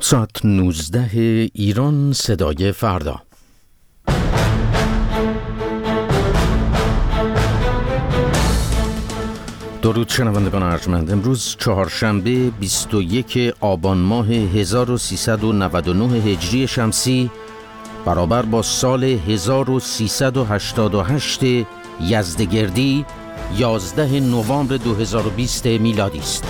ساعت 19 ایران، صدای فردا. درود شنوندگان ارجمند. امروز چهارشنبه 21 آبان ماه 1399 هجری شمسی برابر با سال 1388 یزدگردی 11 نوامبر 2020 میلادی است.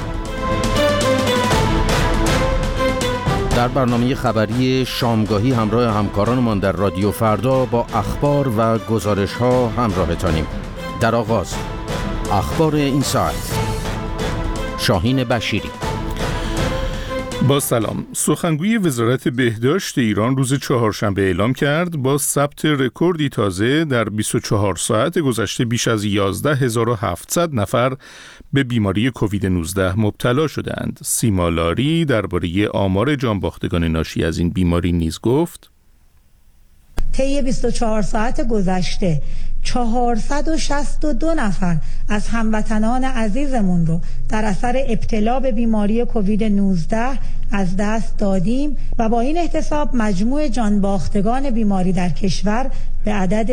در برنامه خبری شامگاهی همراه همکارانمان در رادیو فردا با اخبار و گزارش‌ها همراهتانیم. در آغاز اخبار این ساعت. شاهین بشیری. با سلام. سخنگوی وزارت بهداشت ایران روز چهارشنبه اعلام کرد با ثبت رکوردی تازه در 24 ساعت گذشته بیش از 11700 نفر به بیماری کووید 19 مبتلا شدند. سیما لاری درباره آمار جانباختگان ناشی از این بیماری نیز گفت: طی 24 ساعت گذشته 462 نفر از هموطنان عزیزمون رو در اثر ابتلا به بیماری کووید 19 از دست دادیم و با این احتساب مجموع جانباختگان بیماری در کشور به عدد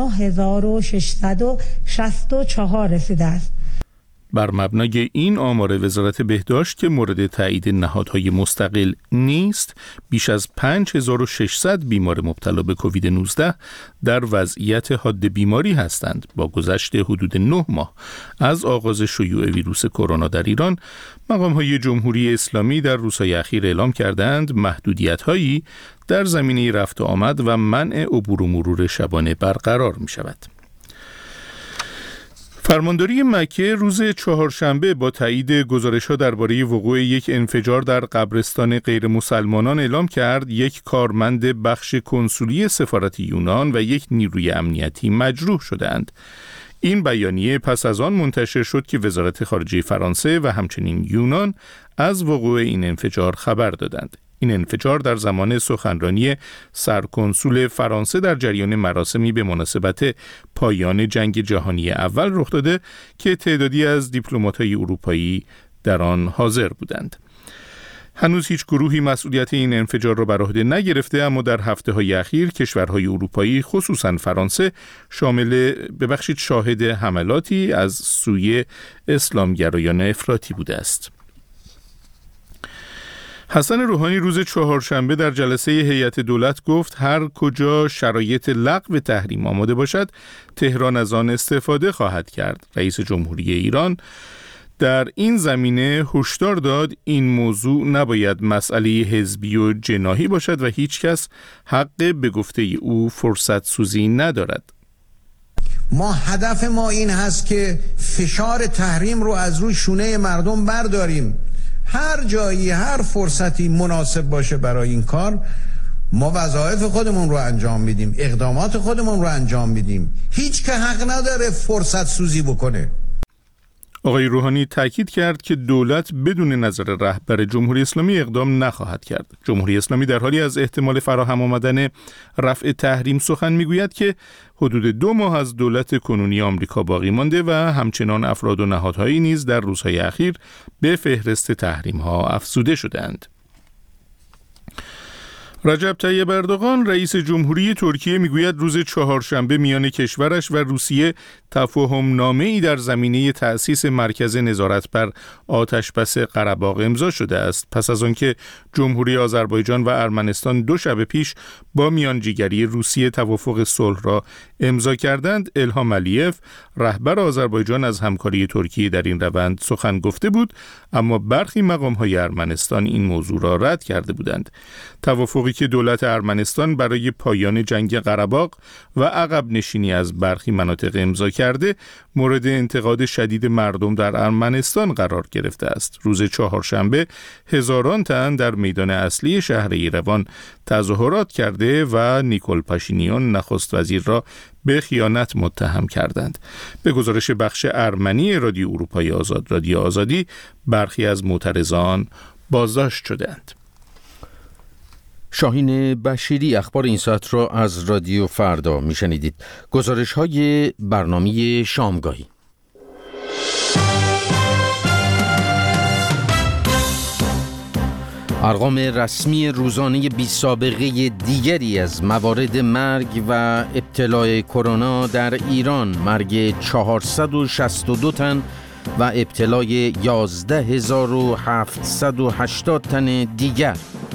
39664 رسیده است. بر مبنای این آمار وزارت بهداشت که مورد تایید نهادهای مستقل نیست، بیش از 5600 بیمار مبتلا به کووید 19 در وضعیت حاد بیماری هستند. با گذشت حدود 9 ماه از آغاز شیوع ویروس کرونا در ایران، مقام‌های جمهوری اسلامی در روزهای اخیر اعلام کردند محدودیت‌هایی در زمینه رفت و آمد و منع عبور و مرور شبانه برقرار می‌شود. فرمانداری مکه روز چهارشنبه با تایید گزارش‌ها درباره وقوع یک انفجار در قبرستان غیر مسلمانان اعلام کرد یک کارمند بخش کنسولی سفارت یونان و یک نیروی امنیتی مجروح شدند. این بیانیه پس از آن منتشر شد که وزارت خارجه فرانسه و همچنین یونان از وقوع این انفجار خبر دادند. این انفجار در زمان سخنرانی سرکنسول فرانسه در جریان مراسمی به مناسبت پایان جنگ جهانی اول رخ داده که تعدادی از دیپلمات‌های اروپایی در آن حاضر بودند. هنوز هیچ گروهی مسئولیت این انفجار را بر عهده نگرفته، اما در هفته‌های اخیر کشورهای اروپایی خصوصاً فرانسه شاهد حملاتی از سوی اسلامگرایان افراطی بوده است. حسن روحانی روز چهارشنبه در جلسه هیئت دولت گفت هر کجا شرایط لغو تحریم آماده باشد تهران از آن استفاده خواهد کرد. رئیس جمهوری ایران در این زمینه هشدار داد این موضوع نباید مسئله حزبی و جناحی باشد و هیچ کس حق به گفته او فرصت سوزی ندارد. هدف ما این هست که فشار تحریم رو از روی شونه مردم برداریم. هر جایی هر فرصتی مناسب باشه برای این کار ما وظایف خودمون رو انجام میدیم، اقدامات خودمون رو انجام میدیم. هیچ که حق نداره فرصت سوزی بکنه. آقای روحانی تاکید کرد که دولت بدون نظر رهبر جمهوری اسلامی اقدام نخواهد کرد. جمهوری اسلامی در حالی از احتمال فراهم آمدن رفع تحریم سخن میگوید که حدود 2 ماه از دولت کنونی آمریکا باقی مانده و همچنان افراد و نهادهایی نیز در روزهای اخیر به فهرست تحریم ها افزوده شدند. رجب طیب اردوغان رئیس جمهوری ترکیه میگوید روز چهارشنبه میان کشورش و روسیه تفاهم نامه‌ای در زمینه تأسیس مرکز نظارت بر آتشبس قره‌باغ امضا شده است، پس از آنکه جمهوری آذربایجان و ارمنستان 2 شب پیش با میانجیگری روسیه توافق صلح را امضا کردند. الهام علیف رهبر آذربایجان از همکاری ترکیه در این روند سخن گفته بود، اما برخی مقام‌های ارمنستان این موضوع را رد کرده بودند. توافقی که دولت ارمنستان برای پایان جنگ قره‌باغ و عقب نشینی از برخی مناطق امضا کرده مورد انتقاد شدید مردم در ارمنستان قرار گرفته است. روز چهارشنبه هزاران تن در میدان اصلی شهر ایروان تظاهرات کرده و نیکول پاشینیان نخست وزیر را به خیانت متهم کردند. به گزارش بخش ارمنی رادیو اروپای آزاد رادیو آزادی، برخی از معترضان بازداشت شدند. شاهین بشیری اخبار این ساعت را از رادیو فردا میشنیدید. گزارش های برنامه شامگاهی. ارقام رسمی روزانه بی‌سابقه دیگری از موارد مرگ و ابتلای کرونا در ایران، مرگ 462 تن و ابتلای 11780 تن دیگر.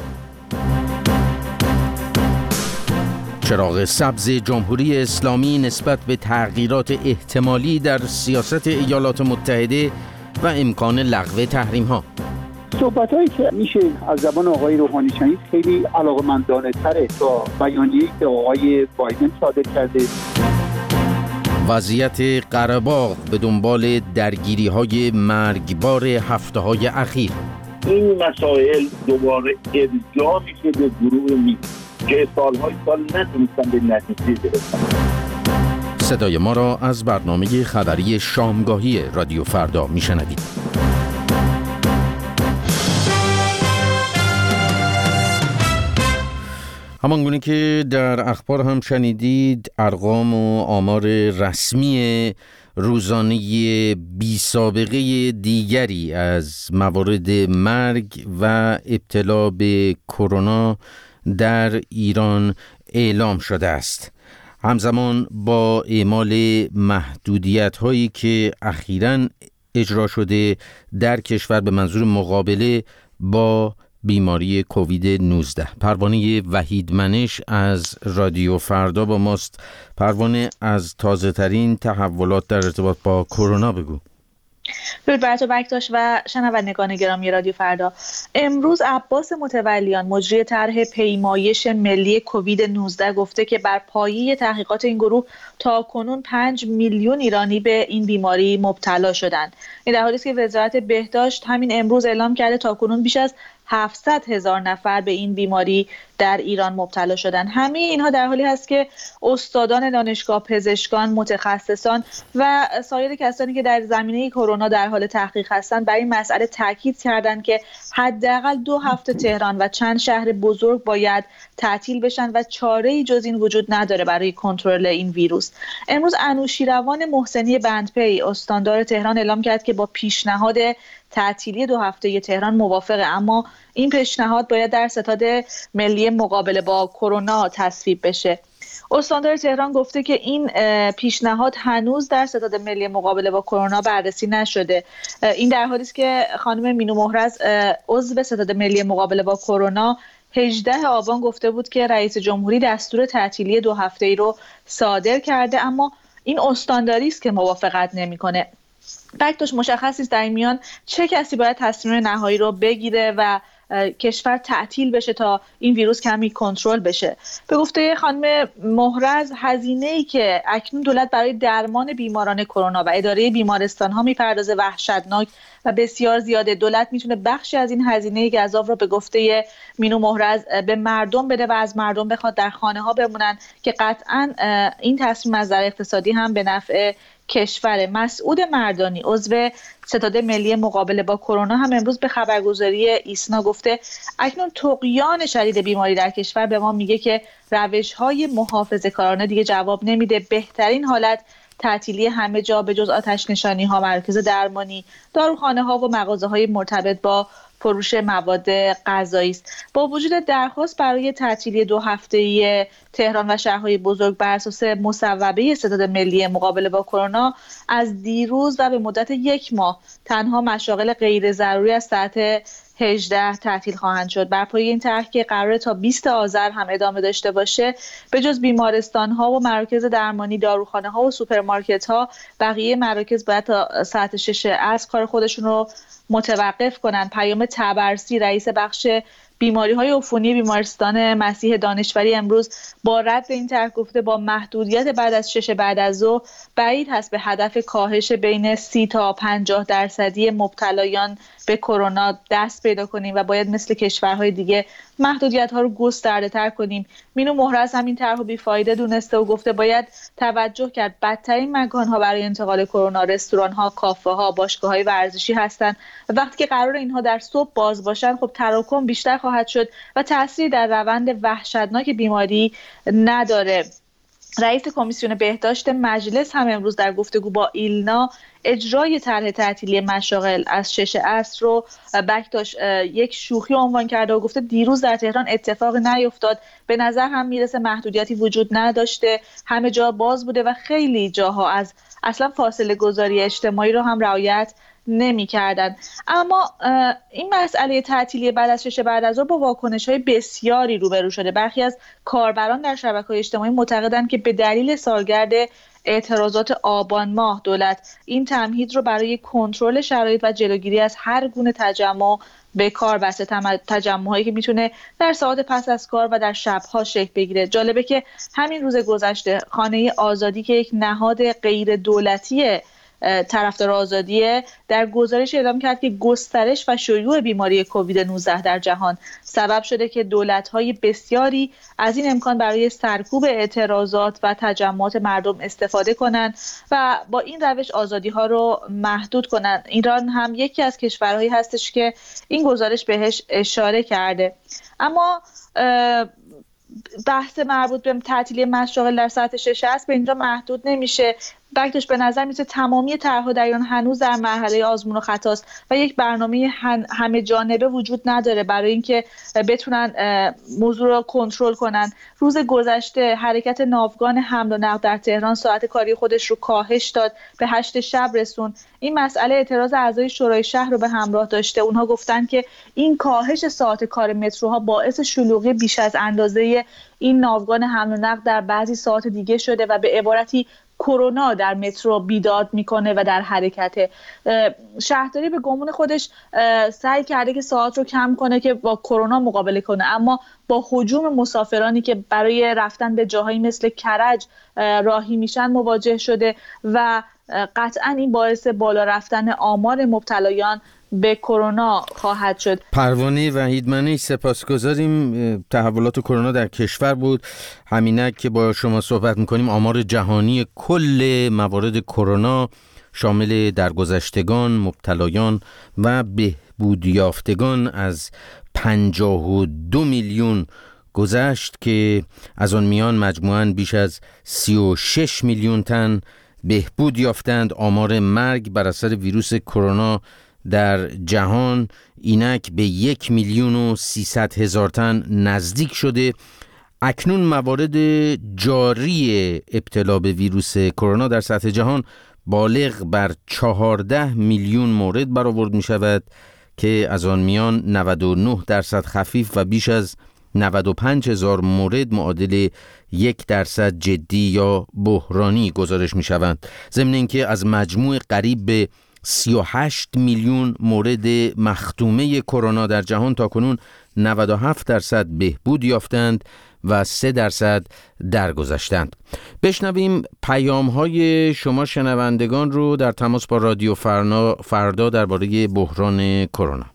چراغ سبز جمهوری اسلامی نسبت به تغییرات احتمالی در سیاست ایالات متحده و امکان لغو تحریم‌ها. صحبت‌هایی که میشه از زبان آقای روحانی شنید خیلی علاقه‌مندانه‌تره تا بیانیه‌ای که آقای بایدن صادر کرده. وضعیت قره‌باغ به دنبال درگیری‌های مرگبار هفته‌های اخیر. این مسائل دوباره ارجاع میشه به گروه که سال نتونستن به نتیجه برسن. صدای ما را از برنامه خبری شامگاهی رادیو فردا میشنوید. همانگونه که در اخبار هم شنیدید، ارقام و آمار رسمی روزانه بی‌سابقه دیگری از موارد مرگ و ابتلا به کرونا در ایران اعلام شده است. همزمان با اعمال محدودیت‌هایی که اخیراً اجرا شده در کشور به منظور مقابله با بیماری کووید 19. پروانه وحیدمنش از رادیو فردا با ماست. پروانه، از تازه ترین تحولات در ارتباط با کرونا بگو. درود بر تو بکتاش و شنوندگان گرامی رادیو فردا. امروز عباس متولیان، مجری طرح پیمایش ملی کووید 19، گفته که بر پایه تحقیقات این گروه تا کنون 5 میلیون ایرانی به این بیماری مبتلا شدند. این در حالی است که وزارت بهداشت همین امروز اعلام کرده تا کنون بیش از 700,000 نفر به این بیماری در ایران مبتلا شدند. همه اینها در حالی هست که استادان دانشگاه، پزشکان، متخصصان و سایر کسانی که در زمینه کرونا در حال تحقیق هستند بر این مسئله تاکید کردند که حداقل 2 هفته تهران و چند شهر بزرگ باید تعطیل بشن و چاره‌ای جز این وجود نداره برای کنترل این ویروس. امروز انوشیروان محسنی بندپی، استاندار تهران، اعلام کرد که با پیشنهاد تعطیلی 2 هفته تهران موافقه، اما این پیشنهاد باید در ستاد ملی مقابله با کرونا تصویب بشه. استاندار تهران گفته که این پیشنهاد هنوز در ستاد ملی مقابله با کرونا بررسی نشده. این در حالی است که خانم مینو مهرز، عضو ستاد ملی مقابله با کرونا، 18 آبان گفته بود که رئیس جمهوری دستور تعطیلی 2 هفته‌ای رو صادر کرده، اما این استانداری است که موافقت نمی‌کنه. بکتاش مشخص نیست در این میان چه کسی باید تصمیم نهایی رو بگیره و کشور تعطیل بشه تا این ویروس کمی کنترل بشه. به گفته خانم مهرز، هزینه‌ای که اکنون دولت برای درمان بیماران کرونا و اداره بیمارستان‌ها می‌پردازه وحشتناک و بسیار زیاده. دولت میتونه بخشی از این هزینه گزاف رو به گفته مینو مهرز به مردم بده و از مردم بخواد در خانه‌ها بمونن که قطعاً این تصمیم از نظر اقتصادی هم به نفع کشور. مسعود مردانی، عضو ستاد ملی مقابله با کرونا، هم امروز به خبرگزاری ایسنا گفته اکنون طغیان شدید بیماری در کشور به ما میگه که روش‌های محافظه‌کارانه دیگه جواب نمیده. بهترین حالت تعطیلی همه جا به جز آتش نشانی‌ها، مراکز درمانی، داروخانه‌ها و مغازه‌های مرتبط با فروش مواد غذایی است. با وجود درخواست برای تعطیلی 2 هفته‌ای تهران و شهرهای بزرگ بر اساس مصوبه ستاد ملی مقابله با کرونا، از دیروز و به مدت 1 ماه تنها مشاغل غیر ضروری از ساعت 18 تعطیل خواهند شد. بر پایه این طرح که قراره تا 20 آذر هم ادامه داشته باشه، به جز بیمارستان‌ها و مراکز درمانی، داروخانه‌ها و سوپرمارکت‌ها، بقیه مراکز باید تا ساعت 6 عصر کار خودشون رو متوقف کنند. پیام تبرسی، رئیس بخش بیماری‌های عفونی بیمارستان مسیح دانشوری، امروز با رد به این طرح گفته با محدودیت بعد از 6 بعد از ظهر بعید هست به هدف کاهش بین 30 تا 50% مبتلایان به کرونا دست پیدا کنیم و باید مثل کشورهای دیگه محدودیت‌ها رو گسترده‌تر کنیم. مینو مهرز همین طرح رو بی‌فایده دونسته و گفته باید توجه کرد بدترین مکان‌ها برای انتقال کرونا رستوران‌ها، کافه‌ها، باشگاه‌های ورزشی هستند. وقتی که قرار اینها در صبح باز باشن، خب تراکم بیشتر خواهد شد و تأثیری در روند وحشتناک بیماری نداره. رئیس کمیسیون بهداشت مجلس هم امروز در گفتگو با ایلنا اجرای طرح تعطیلی مشاغل از 6 عصر رو بکتاش یک شوخی عنوان کرده و گفته دیروز در تهران اتفاقی نیفتاد، به نظر هم میرسه محدودیتی وجود نداشته، همه جا باز بوده و خیلی جاها از اصلا فاصله گذاری اجتماعی رو هم رعایت نمی کردن. اما این مسئله تعطیلی بعد از 6 بعد از ظهر با واکنش‌های بسیاری روبرو شده. برخی از کاربران در شبکه‌های اجتماعی معتقدند که به دلیل سالگرد اعتراضات آبان ماه دولت این تمهید رو برای کنترل شرایط و جلوگیری از هر گونه تجمع به کار بسته، تجمع‌هایی که میتونه در ساعات پس از کار و در شب‌ها شکل بگیره. جالبه که همین روز گذشته خانه آزادی که یک نهاد غیر دولتی طرفدار آزادیه در گزارش اعلام کرد که گسترش و شیوع بیماری کووید 19 در جهان سبب شده که دولت‌های بسیاری از این امکان برای سرکوب اعتراضات و تجمعات مردم استفاده کنند و با این روش آزادی‌ها رو محدود کنند. ایران هم یکی از کشورهایی هستش که این گزارش بهش اشاره کرده. اما بحث مربوط به تعطیلی مشاغل در ساعت 6 است به اینجا محدود نمیشه. بکتاش به نظر میسه تمامی طرح‌ها در ایران هنوز در مرحله آزمون و خطاست و یک برنامه همه جانبه وجود نداره برای اینکه بتونن موضوع رو کنترل کنن. روز گذشته حرکت ناوگان حمل و نقل در تهران ساعت کاری خودش رو کاهش داد، به 8 شب رسون. این مسئله اعتراض اعضای شورای شهر رو به همراه داشته. اونها گفتن که این کاهش ساعت کار متروها باعث شلوغی بیش از اندازه این ناوگان حمل و نقل در بعضی ساعت دیگه شده و به عبارتی کرونا در مترو بیداد میکنه و در حرکته. شهرداری به گمان خودش سعی کرده که ساعت رو کم کنه که با کرونا مقابله کنه، اما با هجوم مسافرانی که برای رفتن به جاهایی مثل کرج راهی میشن مواجه شده و قطعا این باعث بالا رفتن آمار مبتلایان به کرونا خواهد شد. پروانه وحیدمنی سپاسگزاریم. تحولات کرونا در کشور بود. همینک که با شما صحبت میکنیم آمار جهانی کل موارد کرونا شامل درگذشتگان، مبتلایان و بهبود یافتگان از 52 میلیون گذشت که از آن میان مجموعاً بیش از 36 میلیون تن بهبود یافتند. آمار مرگ بر اثر ویروس کرونا در جهان اینک به 1,300,000 تن نزدیک شده. اکنون موارد جاری ابتلا به ویروس کرونا در سطح جهان بالغ بر 14 میلیون مورد برآورد می شود که از آن میان 99% خفیف و بیش از 95,000 مورد معادل 1% جدی یا بحرانی گزارش می شوند. ضمن اینکه از مجموع قریب به 38 میلیون مورد مختومه کرونا در جهان تاکنون 97% بهبود یافتند و 3% درگذشتند. بشنویم پیام‌های شما شنوندگان رو در تماس با رادیو فردا درباره بحران کرونا.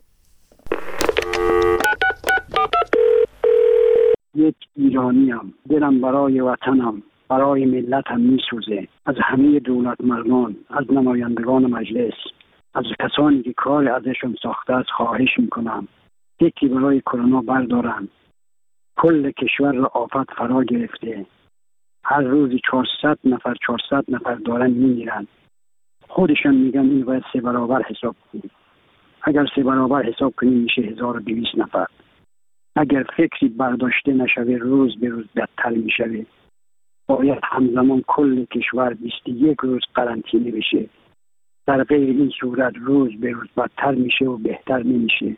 یک ایرانیم، دلم برای وطنم، برای ملتم میسوزه. از همه دولت مردان، از نمایندگان مجلس، از کسانی که کار ازشون ساخته است خواهش میکنم یکی برای کرونا بردارن. کل کشور را آفت فرا گرفته. هر روزی 400 نفر دارن میمیرن. خودشان میگن این باید 3 برابر حساب کنیم. اگر 3 برابر حساب کنیم میشه 1200 نفر. اگر فکری برداشته نشوه روز به روز بدتر میشوه. باید همزمان کل کشور 21 روز قرنطینه بشه. در غیر این صورت روز به روز بدتر میشه و بهتر نمیشه.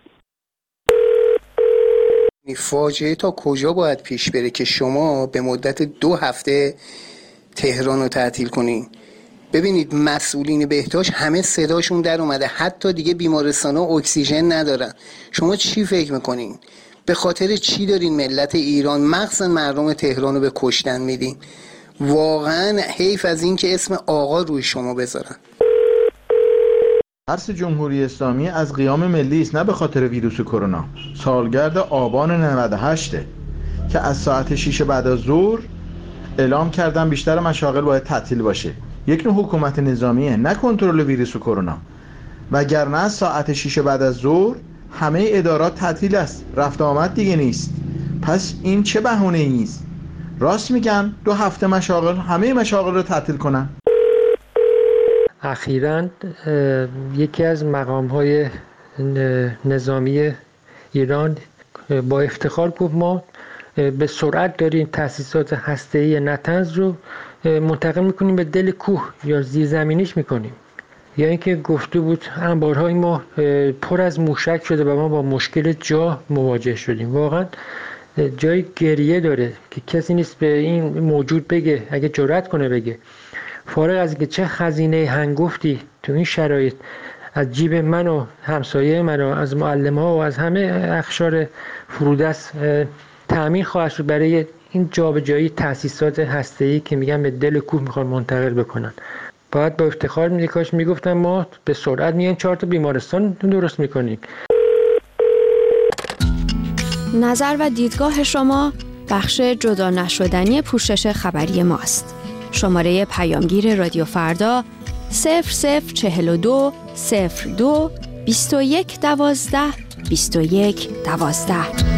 فاجعه تا کجا باید پیش بره که شما به مدت 2 هفته تهران رو تعطیل کنین؟ ببینید مسئولین بهداشت همه صداشون در اومده، حتی دیگه بیمارستان‌ها اکسیژن ندارن. شما چی فکر میکنین؟ به خاطر چی دارین ملت ایران مخصوصا مردم تهران رو به کشتن میدین؟ واقعا حیف از این که اسم آقا روی شما بذارن. ترس جمهوری اسلامی از قیام ملی است، نه به خاطر ویروس کرونا. سالگرد آبان 98 که از ساعت 6 بعد از ظهر اعلام کردن بیشتر مشاغل باید تعطیل باشه. یک نوع حکومت نظامیه، نه کنترل ویروس کرونا. وگرنه از ساعت 6 بعد از ظهر همه ادارات تعطیل است، رفت آمد دیگه نیست. پس این چه بهانه‌ای است؟ راست میگن 2 هفته مشاغل، همه مشاغل رو تعطیل کنن. اخیراً یکی از مقام‌های نظامی ایران با افتخار گفت ما به سرعت داریم تأسیسات هسته‌ای نطنز رو منتقل میکنیم به دل کوه یا زیرزمینیش میکنیم. یا اینکه گفته بود انبارهای ما پر از موشک شده و ما با مشکل جا مواجه شدیم. واقعا جای گریه داره که کسی نیست به این موجود بگه، اگه جرأت کنه بگه، فارغ از اینکه چه خزینه هنگفتی تو این شرایط از جیب من و همسایه من و از معلم‌ها و از همه اقشار فرودست تأمین خواهد شد برای این جابجایی تأسیسات هسته‌ای که میگن به دل کوه میخوان منتقل بکنن. باید با افتخار کاش میگفتن ما به سرعت میایم 4 تا بیمارستان درست میکنیم. نظر و دیدگاه شما بخش جدا نشدنی پوشش خبری ماست. شماره پیامگیر رادیو فردا 0042 02 21 12 21 12.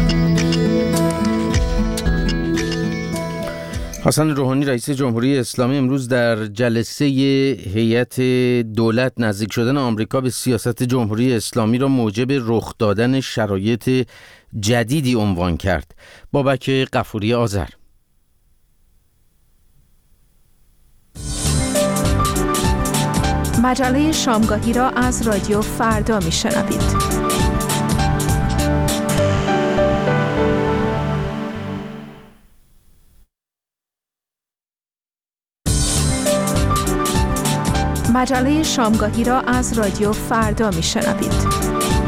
حسن روحانی رئیس جمهوری اسلامی امروز در جلسه هیئت دولت نزدیک شدن آمریکا به سیاست جمهوری اسلامی را موجب رخ دادن شرایط جدیدی عنوان کرد. بابک غفوری آذر. مجله شامگاهی را از رادیو فردا میشنوید. مجله شامگاهی را از رادیو فردا میشنوید.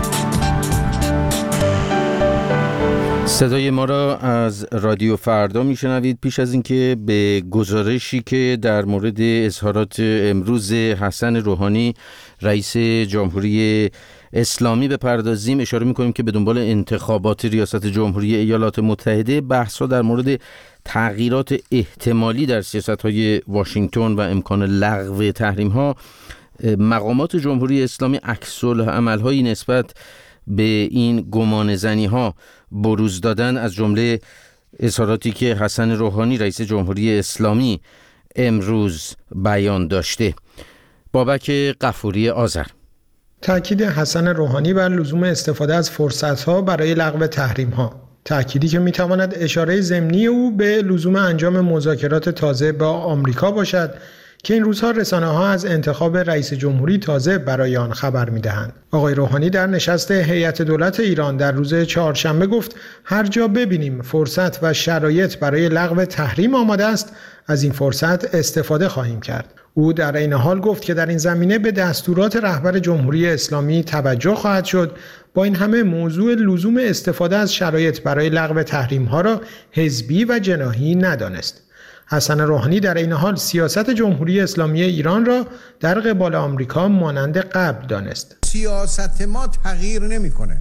صدای ما را از رادیو فردا میشنوید. پیش از اینکه به گزارشی که در مورد اظهارات امروز حسن روحانی رئیس جمهوری اسلامی بپردازیم، اشاره میکنیم که به دنبال انتخابات ریاست جمهوری ایالات متحده بحث‌ها در مورد تغییرات احتمالی در سیاست‌های واشنگتن و امکان لغو تحریم‌ها، مقامات جمهوری اسلامی عکس‌العمل‌هایی نسبت به این گمانه‌زنی‌ها بروز دادن، از جمله اظهاراتی که حسن روحانی رئیس جمهوری اسلامی امروز بیان داشته. بابک غفوری آذر. تأکید حسن روحانی بر لزوم استفاده از فرصت‌ها برای لغو تحریم‌ها، تأکیدی که می‌تواند اشاره ضمنی او به لزوم انجام مذاکرات تازه با آمریکا باشد که این روزها رسانه‌ها از انتخاب رئیس جمهوری تازه برای آن خبر می‌دهند. آقای روحانی در نشست هیئت دولت ایران در روز چهارشنبه گفت هر جا ببینیم فرصت و شرایط برای لغو تحریم آماده است، از این فرصت استفاده خواهیم کرد. او در این حال گفت که در این زمینه به دستورات رهبر جمهوری اسلامی توجه خواهد شد. با این همه موضوع لزوم استفاده از شرایط برای لغو تحریم‌ها را حزبی و جناحی ندانست. حسن روحانی در این حال سیاست جمهوری اسلامی ایران را در قبال آمریکا مانند قبل دانست. سیاست ما تغییر نمی‌کنه.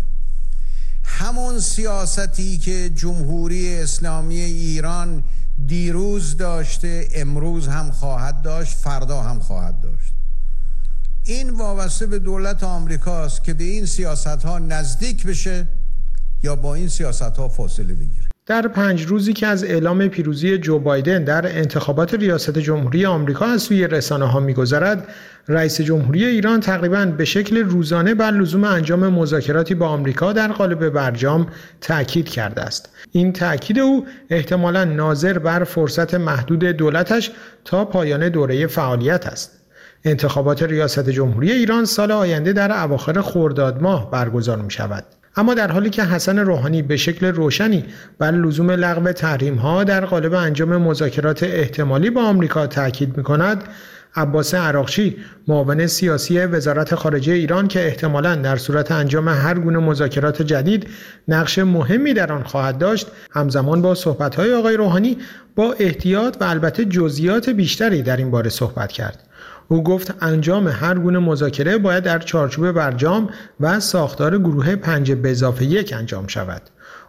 همون سیاستی که جمهوری اسلامی ایران دیروز داشته، امروز هم خواهد داشت، فردا هم خواهد داشت. این وابسته به دولت آمریکاست که به این سیاست‌ها نزدیک بشه یا با این سیاست‌ها فاصله بگیره. در 5 روزی که از اعلام پیروزی جو بایدن در انتخابات ریاست جمهوری آمریکا از سوی رسانه‌ها می‌گذرد، رئیس جمهوری ایران تقریباً به شکل روزانه بر لزوم انجام مذاکراتی با آمریکا در قالب برجام تأکید کرده است. این تأکید او احتمالاً ناظر بر فرصت محدود دولتش تا پایان دوره فعالیت است. انتخابات ریاست جمهوری ایران سال آینده در اواخر خرداد ماه برگزار می‌شود. اما در حالی که حسن روحانی به شکل روشنی بر لزوم لغو تحریم‌ها در قالب انجام مذاکرات احتمالی با آمریکا تاکید می‌کند، عباس عراقچی، معاون سیاسی وزارت خارجه ایران که احتمالاً در صورت انجام هر گونه مذاکرات جدید نقش مهمی در آن خواهد داشت، همزمان با صحبت‌های آقای روحانی با احتیاط و البته جزئیات بیشتری در این باره صحبت کرد. او گفت انجام هر گونه مذاکره باید در چارچوب برجام و ساختار گروه 5+1 انجام شود.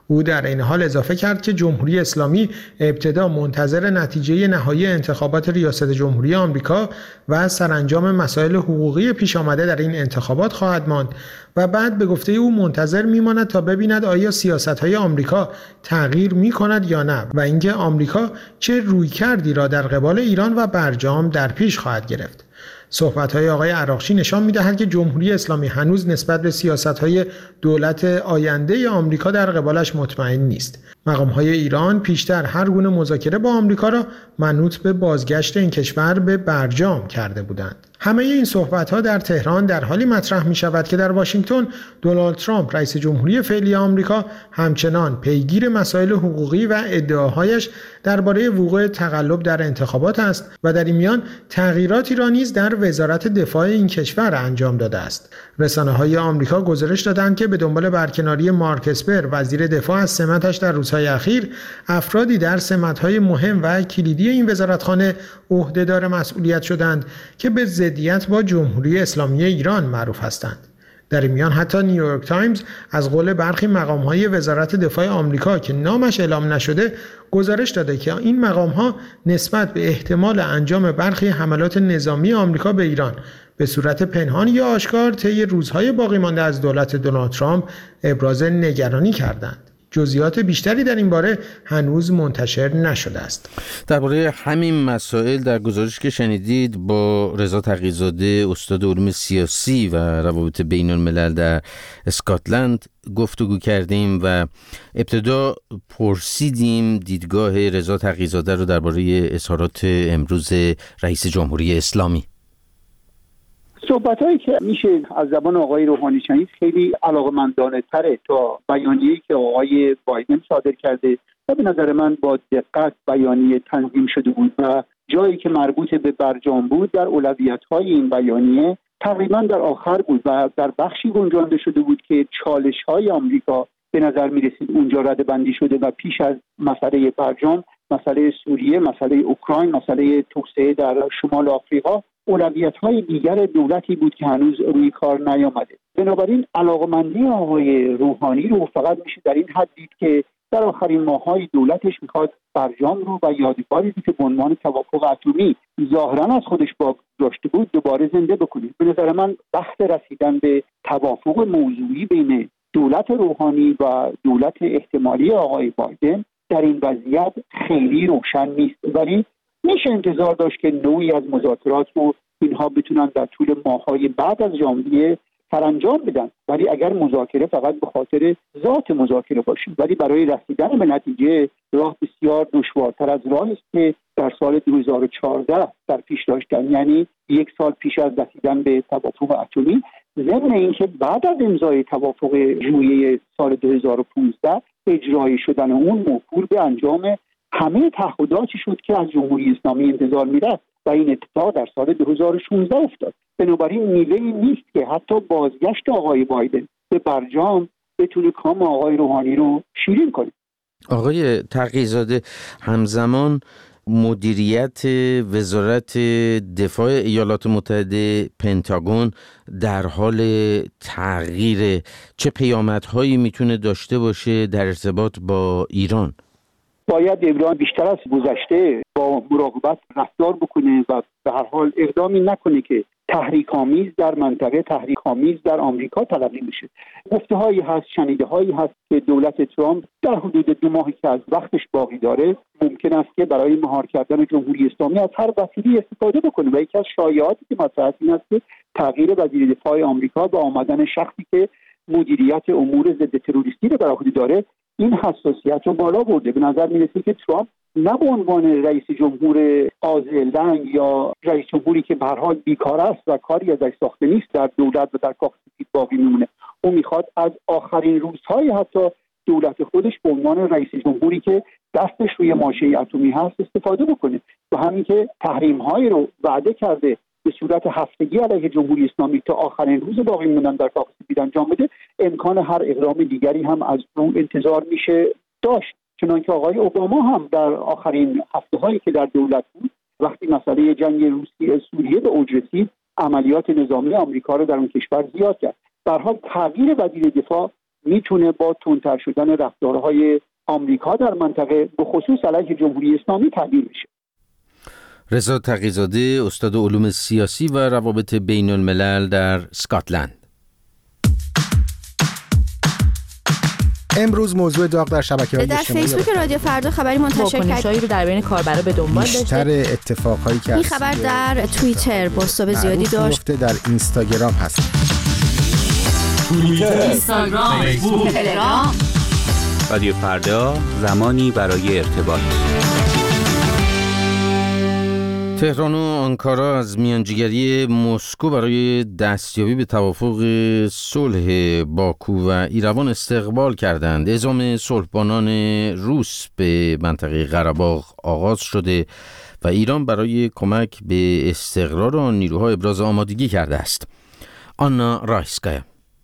او در این حال اضافه کرد که جمهوری اسلامی ابتدا منتظر نتیجه نهایی انتخابات ریاست جمهوری آمریکا و سرانجام مسائل حقوقی پیش آمده در این انتخابات خواهد ماند و بعد به گفته او منتظر میماند تا ببیند آیا سیاست‌های آمریکا تغییر می‌کند یا نه و اینکه آمریکا چه رویکردی را در قبال ایران و برجام در پیش خواهد گرفت. صحبت‌های آقای عراقچی نشان می‌دهد که جمهوری اسلامی هنوز نسبت به سیاست‌های دولت آینده آمریکا در قبالش مطمئن نیست. مقام‌های ایران پیشتر هر گونه مذاکره با آمریکا را منوط به بازگشت این کشور به برجام کرده بودند. همه این صحبت‌ها در تهران در حالی مطرح می‌شود که در واشنگتن دونالد ترامپ رئیس جمهوری فعلی آمریکا همچنان پیگیر مسائل حقوقی و ادعاهایش درباره وقوع تقلب در انتخابات است و در این میان تغییراتی را نیز در وزارت دفاع این کشور انجام داده است. رسانه‌های آمریکا گزارش دادند که به دنبال برکناری مارک اسپر وزیر دفاع از سمتش در روزهای اخیر، افرادی در سمت‌های مهم و کلیدی این وزارتخانه عهدهدار مسئولیت شدند که به ضدیت با جمهوری اسلامی ایران معروف هستند. در این میان حتی نیویورک تایمز از قول برخی مقام‌های وزارت دفاع آمریکا که نامش اعلام نشده گزارش داده که این مقام‌ها نسبت به احتمال انجام برخی حملات نظامی آمریکا به ایران به صورت پنهان یا آشکار طی روزهای باقی مانده از دولت دونالد ترامپ ابراز نگرانی کردند. جزئیات بیشتری در این باره هنوز منتشر نشده است. درباره همین مسائل در گزارش که شنیدید با رضا تقی‌زاده استاد علوم سیاسی و روابط بین الملل در اسکاتلند گفتگو کردیم و ابتدا پرسیدیم دیدگاه رضا تقی‌زاده رو درباره اظهارات امروز رئیس جمهوری اسلامی. صحبت‌هایی که میشه از زبان آقای روحانی شنید خیلی علاقه‌مندانه‌تره تا بیانیه‌ای که آقای بایدن صادر کرده و به نظر من با دقت بیانیه تنظیم شده بود و جایی که مربوط به برجام بود در اولویت‌های این بیانیه تقریبا در آخر بود و در بخشی گنجانده شده بود که چالش‌های آمریکا به نظر می‌رسید اونجا رده‌بندی شده و پیش از مسئله برجام، مسئله سوریه، مسئله اوکراین، مسئله توسعه در شمال آفریقا اولویت‌های دیگر دولتی بود که هنوز روی کار نیامده. بنابراین علاقمندی آقای روحانی رو فقط میشه در این حد دید که در آخرین ماه‌های دولتش میخواد برجام رو و یادگاری که به عنوان توافق اتمی ظاهراً از خودش باقی داشته بود دوباره زنده بکنه. به نظر من وقت رسیدن به توافق موضوعی بین دولت روحانی و دولت احتمالی آقای بایدن در این وضعیت خیلی روشن نیست، ولی میشه انتظار داشت که نوعی از مذاکرات رو اینها بتونن در طول ماه‌های بعد از ژانویه سرانجام بدن. ولی اگر مذاکره فقط به خاطر ذات مذاکره باشه، ولی برای رسیدن به نتیجه راه بسیار دشوارتر از راهی است که در سال 2014 در پیش داشتن، یعنی 1 سال پیش از رسیدن به توافق اتمی، ضمن اینکه بعد از امضای توافق ژوئیه سال 2015 اجرایی شدن اون موکول به انجام همه تعهداتی شد که از جمهوری اسلامی انتظار می‌رفت و این اتفاق در سال 2016 افتاد. بنابراین میله‌ای نیست که حتی بازگشت آقای بایدن به برجام بتونه کام آقای روحانی رو شیرین کنه. آقای تقی‌زاده، همزمان مدیریت وزارت دفاع ایالات متحده پنتاگون در حال تغییر، چه پیامدهایی میتونه داشته باشه در ارتباط با ایران؟ باید ایران بیشتر از گذشته با مراقبت رفتار بکنه و به هر حال اقدامی نکنه که تحریک‌آمیز در منطقه، تحریک‌آمیز در آمریکا تلقی بشه. گفته‌هایی هست، شنیده‌هایی هست که دولت ترامپ در حدود 2 ماهی که از وقتش باقی داره ممکن است که برای مهار کردن جمهوری اسلامی از هر وسیله‌ای استفاده بکنه و یکی از شایعاتی که مطرح است که تغییر وزیر دفاع آمریکا با آمدن شخصی که مدیریت امور ضد تروریستی رو بر عهده داره این حساسیت رو بالا برده. به نظر میرسه که ترامپ نه به عنوان رئیس جمهور آزلنگ یا رئیس جمهوری که به هر حال بیکار است و کاری ازش ساخته نیست در دولت و در کاخ سفید باقی میمونه، اون میخواد از آخرین روزهای حتی دولت خودش به عنوان رئیس جمهوری که دستش روی ماشه اتمی هست استفاده بکنه و همین که تحریم‌های رو وعده کرده به صورت هفتگی علیه جمهوری اسلامی تا آخرین روز باقی موندن در کاخ سفید انجام بده، امکان هر اقدام دیگری هم از اون انتظار میشه داشت. چنانکه آقای اوباما هم در آخرین هفته‌هایی که در دولت بود وقتی مسئله جنگ روسیه سوریه به اوج رسید عملیات نظامی آمریکا رو در اون کشور زیاد کرد. در حال تغییر وزیر دفاع میتونه با تندتر شدن رفتارهای آمریکا در منطقه به خصوص علیه جمهوری اسلامی تغییر بشه. رضا تقی‌زاده، استاد علوم سیاسی و روابط بین الملل در اسکاتلند. امروز موضوع داغ در شبکه‌های اجتماعی در فیسبوک رادیو فردا خبری منتشر واکنش‌هایی رو در بین کاربرا به دنبال داشته. بیشتر اتفاقایی که این خبر در توییتر بازتاب زیادی داشت. در اینستاگرام هست. توییتر، اینستاگرام، فیسبوک، تلگرام. رادیو فردا، زمانی برای ارتباط. تهران و آنکارا از میانجیگری مسکو برای دستیابی به توافق صلح باکو و ایروان استقبال کردند. اعزام صلحبانان روس به منطقه قره‌باغ آغاز شده و ایران برای کمک به استقرار آن نیروها ابراز آمادگی کرده است. آنا رایسکایا.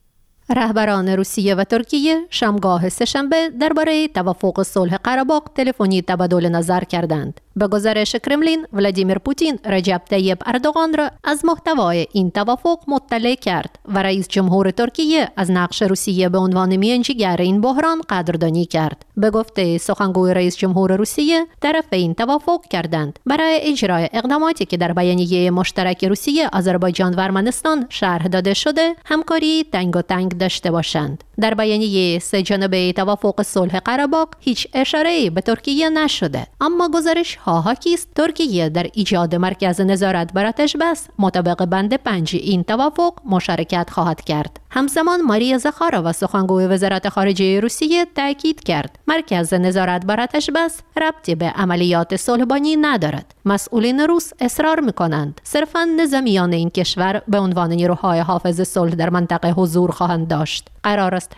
رهبران روسیه و ترکیه شامگاه سه‌شنبه درباره توافق صلح قره‌باغ تلفنی تبادل نظر کردند. به گزارش کرملین، ولادیمیر پوتین رجب طیب اردوغان را از محتوای این توافق مطلع کرد و رئیس جمهور ترکیه از نقش روسیه به عنوان میانجیگر این بحران قدردانی کرد. به گفته سخنگوی رئیس جمهور روسیه، طرفین توافق کردند برای اجرای اقداماتی که در بیانیه مشترک روسیه، آذربایجان و ارمنستان شرح داده شده همکاری تنگ داشته باشند. در بیانیه سه جانبه توافق صلح قره‌باغ هیچ اشاره‌ای به ترکیه نشده، اما گزارش ها حاکی است ترکیه در ایجاد مرکز نظارت بر آتش بس مطابق بند 5 این توافق مشارکت خواهد کرد. همزمان ماریا زخارova سخنگوی وزارت خارجه روسیه تاکید کرد مرکز نظارت بر آتش بس ربطی به عملیات صلحبانی ندارد. مسئولین روس اصرار می‌کنند صرفاً نظامیان این کشور به عنوان نیروهای حافظ صلح در منطقه حضور خواهند داشت. قرار است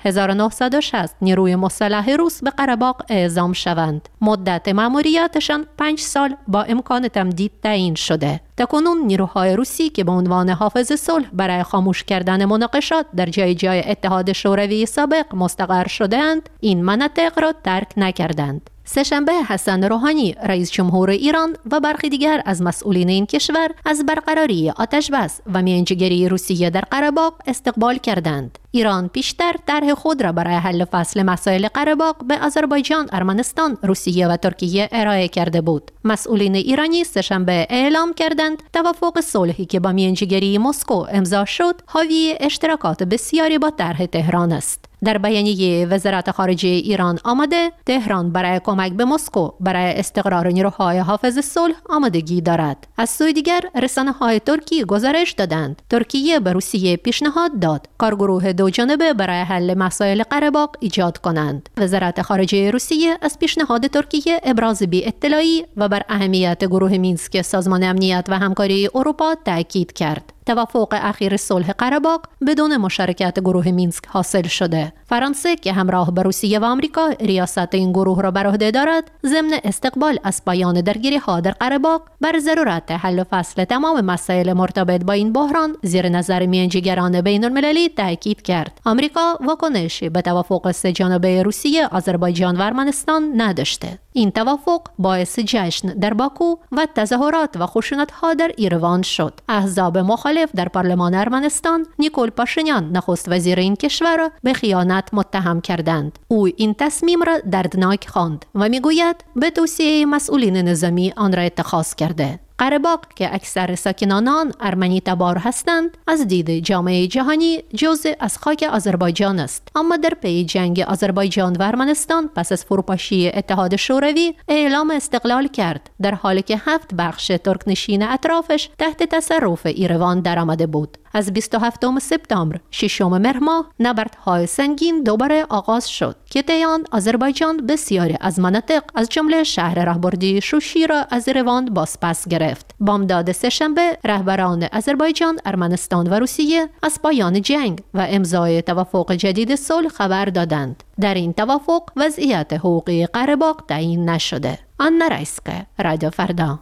1960 نیروی مسلح روس به قره‌باغ اعزام شوند. مدت مأموریتشان 5 سال با امکان تمدید تعیین شده. تاکنون نیروهای روسی که به عنوان حافظ صلح برای خاموش کردن مناقشات در جای اتحاد شوروی سابق مستقر شده‌اند، این مناطق را ترک نکردند. سه‌شنبه حسن روحانی رئیس جمهور ایران و برخی دیگر از مسئولین این کشور از برقراری آتش بس و میانجیگری روسیه در قره‌باغ استقبال کردند. ایران پیشتر طرح خود را برای حل فصل مسائل قره‌باغ به آذربایجان، ارمنستان، روسیه و ترکیه ارائه کرده بود. مسئولین ایرانی سه‌شنبه اعلام کردند توافق صلحی که با میانجیگری مسکو امضا شد حاوی اشتراکات بسیاری با طرح تهران است. در بیانیه وزارت خارجه ایران آمده تهران برای کمک به مسکو برای استقرار نیروهای حافظ صلح آمادگی دارد. از سوی دیگر رسانه‌های ترکی گزارش دادند ترکیه به روسیه پیشنهاد داد کارگروه دو جانبه برای حل مسائل قره‌باغ ایجاد کنند. وزارت خارجه روسیه از پیشنهاد ترکیه ابراز بی‌اطلاعی و بر اهمیت گروه مینسک سازمان امنیت و همکاری اروپا تاکید کرد. توافق اخیر صلح قره‌باغ بدون مشارکت گروه مینسک حاصل شده. فرانسه که همراه با روسیه و آمریکا ریاست این گروه را بر عهده دارد، ضمن استقبال از پایان درگیری‌ها در قره‌باغ بر ضرورت حل و فصل تمام مسائل مرتبط با این بحران زیر نظر میانجیگران بین‌المللی تاکید کرد. آمریکا واکنشی به توافق سه جانبه روسیه، آذربایجان و ارمنستان نداشته. این توافق باعث جشن در باکو و تظاهرات و خشونت‌ها در ایروان شد. احزاب مخالف در پارلمان ارمنستان نیکول پاشینیان نخست وزیر این کشور را به خیانت متهم کردند. او این تصمیم را دردناک خواند و میگوید به توصیه مسئولین نظامی آن را اتخاذ کرده. قره‌باغ که اکثر ساکنان آن ارمنی تبار هستند از دید جامعه جهانی جزء از خاک آذربایجان است، اما در پی جنگ آذربایجان و ارمنستان پس از فروپاشی اتحاد شوروی اعلام استقلال کرد، در حالی که 7 بخش ترکنشین اطرافش تحت تصرف ایروان درآمده بود. از 27 سپتامبر 6 مهر ماه نبردهای سنگین دوباره آغاز شد که طی آن آذربایجان بسیاری از مناطق از جمله شهر راهبردی شوشی را از ایروان بازپس گرفت. بامداد سه‌شنبه رهبران آذربایجان، ارمنستان و روسیه از پایان جنگ و امضای توافق جدید صلح خبر دادند. در این توافق وضعیت حقوقی قره‌باغ تعیین نشده. آنا رایسکایا، رادیو فردا.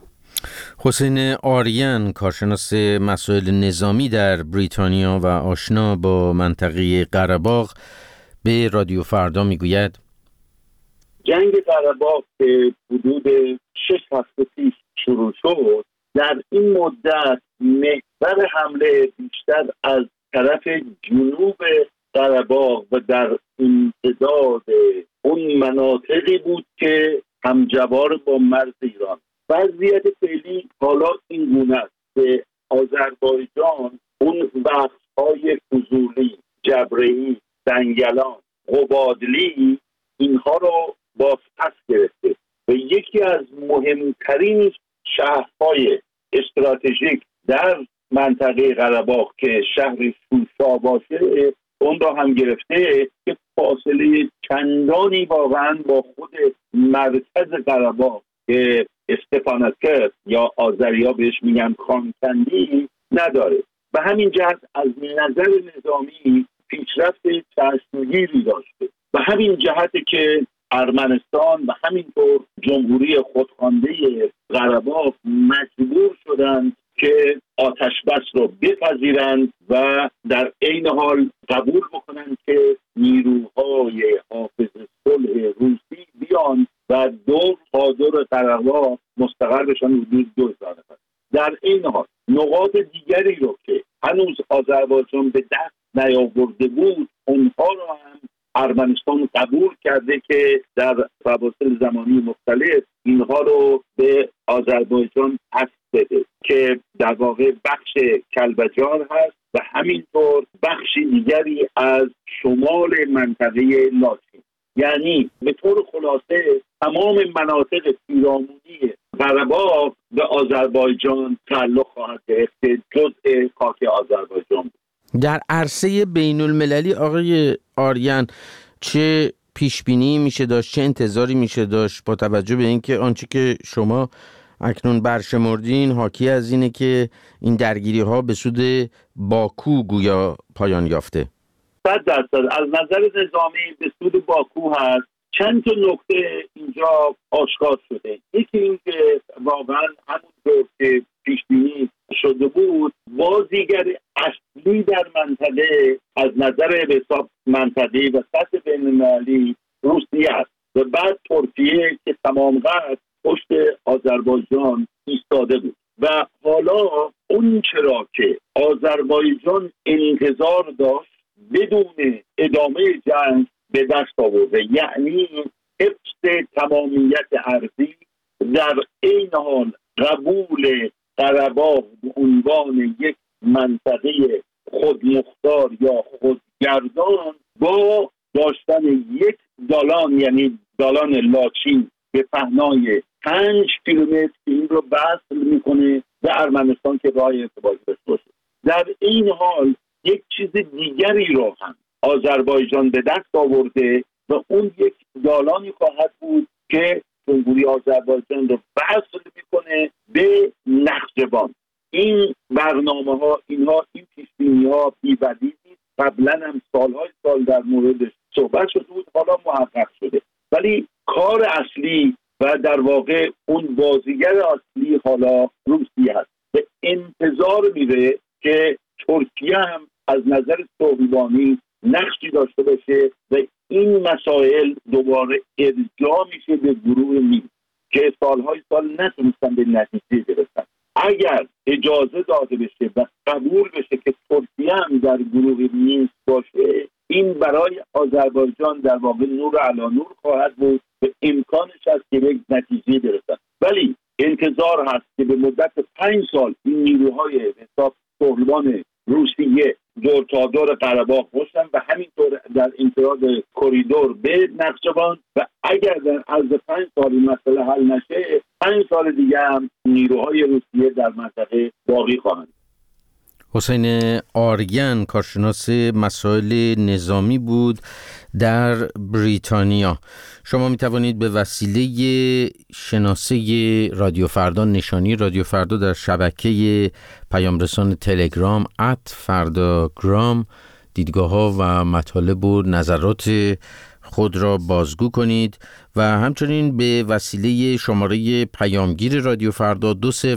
حسین آریان، کارشناس مسائل نظامی در بریتانیا و آشنا با منطقه قره‌باغ، به رادیو فردا میگوید جنگ قره‌باغ که حدود 6 هفته پیش شروع شد، در این مدت محور حمله بیشتر از طرف جنوب قره باغ و در امتداد اون مناطقی بود که همجوار با مرز ایران. وضعیت فعلی حالا این گونه است که آذربایجان اون بخش‌های فضولی، جبرئی، دنگلان، قبادلی اینها رو بازپس گرفته و یکی از مهمترین شهرهای استراتژیک در منطقه قره باغ که شهر شوشا باشه اون را هم گرفته که فاصله چندانی واقعا با خود مرکز قره باغ که استپانکر یا آذریا بهش میگن خانکندی نداره. به همین جهت از نظر نظامی پیشرفت چشمگیری داشته. به همین جهت که ارمنستان و همینطور جمهوری خودخوانده قره باغ مجبور شدند که آتش بس رو بپذیرند و در عین حال قبول بکنند که نیروهای حافظ صلح روسی بیان و دور تا دور قره باغ مستقر بشن حدود 2000 نفر. در عین حال نقاط دیگری رو که هنوز آذربایجان به دست نیاورده بود اونها رو هم ارمنستان قبول کرده که در فواصل زمانی مختلف اینها رو به آذربایجان پس بده که در واقع بخش کلبجار هست و همینطور بخش دیگری از شمال منطقه لاچین. یعنی به طور خلاصه تمام مناطق پیرامونی قره باغ به آذربایجان تعلق خواهد گرفت، جزء خاک آذربایجان بود. در عرصه بین المللی آقای آریان چه پیشبینی میشه داشت، چه انتظاری میشه داشت با توجه به اینکه آنچه که شما اکنون برشمردین حاکی از اینه که این درگیری ها به سود باکو گویا پایان یافته؟ 100% از نظر نظامی به سود باکو هست. چند تا نکته اینجا آشکار شده. یکی این که واقعا همونطور که پیشبینی شده بود بازیگر اصلی در منطقه از نظر به حساب منطقی و سطح بین‌المللی روسیه است و بعد ترکیه که تمام قد پشت آذربایجان ایستاده بود و حالا اون چرا که آذربایجان انتظار داشت بدون ادامه جنگ به دست آورده، یعنی حفظ تمامیت ارضی در عین حال قبول قره باغ به عنوان یک منطقه خودمختار یا خودگردان با داشتن یک دالان، یعنی دالان لاچین به پهنای 5 کیلومتر که این رو وصل میکنه به ارمنستان که راه ارتباطی داشته باشه. در این حال یک چیز دیگری رو هم آذربایجان به دست آورده و اون یک دالانی خواهد بود که جمهوری آذربایجان رو وصل میکنه به نخجوان. این برنامه ها اینها این پیشبینی ها بی‌بدیل نیست. قبلا هم سالهای سال در موردش صحبت شده بود، حالا محقق شده. ولی کار اصلی و در واقع اون بازیگر اصلی حالا روسیه هست. به انتظار میره که ترکیه هم از نظر صلح‌بانی نقشی داشته باشه و این مسائل دوباره ارجاع میشه به گروه مینسک که سالهای سال نتونستن به نتیجه برسن. اگر اجازه داده بشه و قبول بشه که ترکیه هم در گروه مینسک باشه، این برای آذربایجان در واقع نور علی نور خواهد بود و امکانش هست که به نتیجه برسن. ولی انتظار هست که به مدت 5 سال این نیروهای حساب صلحبان روسیه دور تا دور قره باغ باشن و همینطور در امتداد کریدور به نخجوان و اگر در عرض 5 سال این مسئله حل نشه 5 سال دیگه هم نیروهای روسیه در منطقه باقی خواهند. حسین آریان کارشناس مسائل نظامی بود در بریتانیا. شما می توانید به وسیله شناسه رادیو فردا، نشانی رادیو فردا در شبکه پیامرسان تلگرام @فرداگرام دیدگاه ها و مطالب و نظرات خود را بازگو کنید و همچنین به وسیله شماره پیامگیر رادیو فردا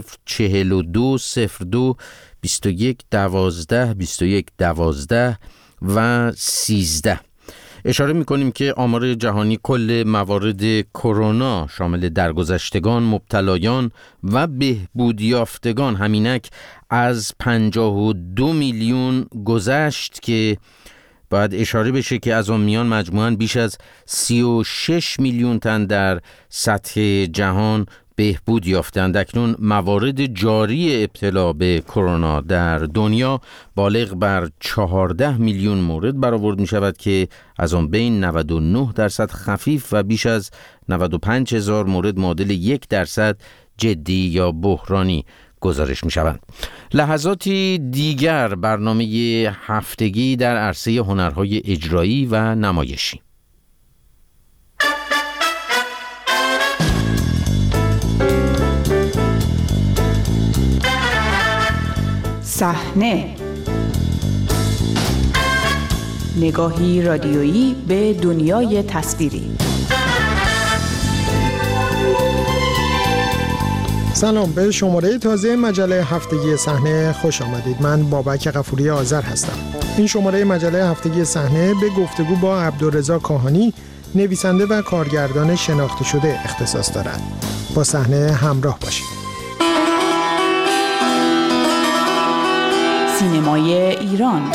204202 21 12 21 12 و 13 اشاره می‌کنیم که آمار جهانی کل موارد کرونا شامل درگذشتگان، مبتلایان و بهبود یافتگان همینک از 52 میلیون گذشت که باید اشاره بشه که از آن میان مجموعاً بیش از 36 میلیون تن در سطح جهان بهبود یافتند. اکنون موارد جاری ابتلا به کرونا در دنیا بالغ بر 14 میلیون مورد برآورد می شود که از آن بین 99% خفیف و بیش از 95,000 مورد معادل 1% جدی یا بحرانی گزارش می شوند. لحظاتی دیگر برنامه هفتگی در عرصه هنرهای اجرایی و نمایشی. صحنه، نگاهی رادیویی به دنیای تصویری. سلام، به شماره تازه مجله هفتگی صحنه خوش آمدید. من بابک غفوری آذر هستم. این شماره مجله هفتگی صحنه به گفتگو با عبدالرضا کاهانی، نویسنده و کارگردان شناخته شده اختصاص دارد. با صحنه همراه باشید. سینمای ایران.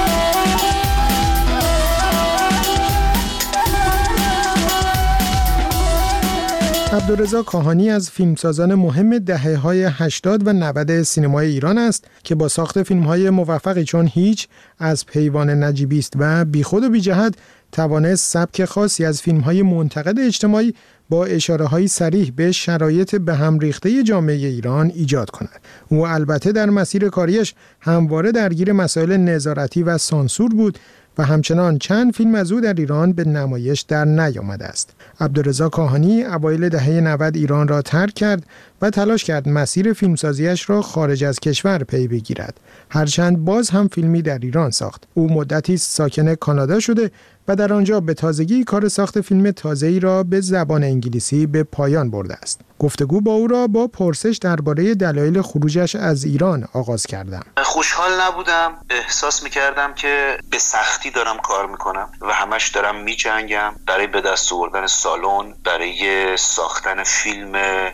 عبدالرضا کاهانی از فیلمسازان مهم دهه‌های 80 و 90 سینمای ایران است که با ساخت فیلم‌های موفقی چون هیچ، از پیوان نجیبی است و بیخود و بی‌جهت توانست سبک خاصی از فیلم‌های منتقد اجتماعی با اشاره‌های صریح به شرایط به هم ریخته جامعه ایران ایجاد کند. او البته در مسیر کاریش همواره درگیر مسائل نظارتی و سانسور بود و همچنان چند فیلم از او در ایران به نمایش در نیامده است. عبدالرضا کاهانی اوایل دهه 90 ایران را ترک کرد و تلاش کرد مسیر فیلمسازیش را خارج از کشور پی بگیرد. هرچند باز هم فیلمی در ایران ساخت. او مدتی ساکن کانادا شده و در آنجا به تازگی کار ساخت فیلم تازه‌ای را به زبان انگلیسی به پایان برده است. گفتگو با او را با پرسش درباره دلایل خروجش از ایران آغاز کردم. خوشحال نبودم، احساس می‌کردم که به سختی دارم کار می‌کنم و همش دارم می‌جنگم برای به دست آوردن سالن، برای ساختن فیلم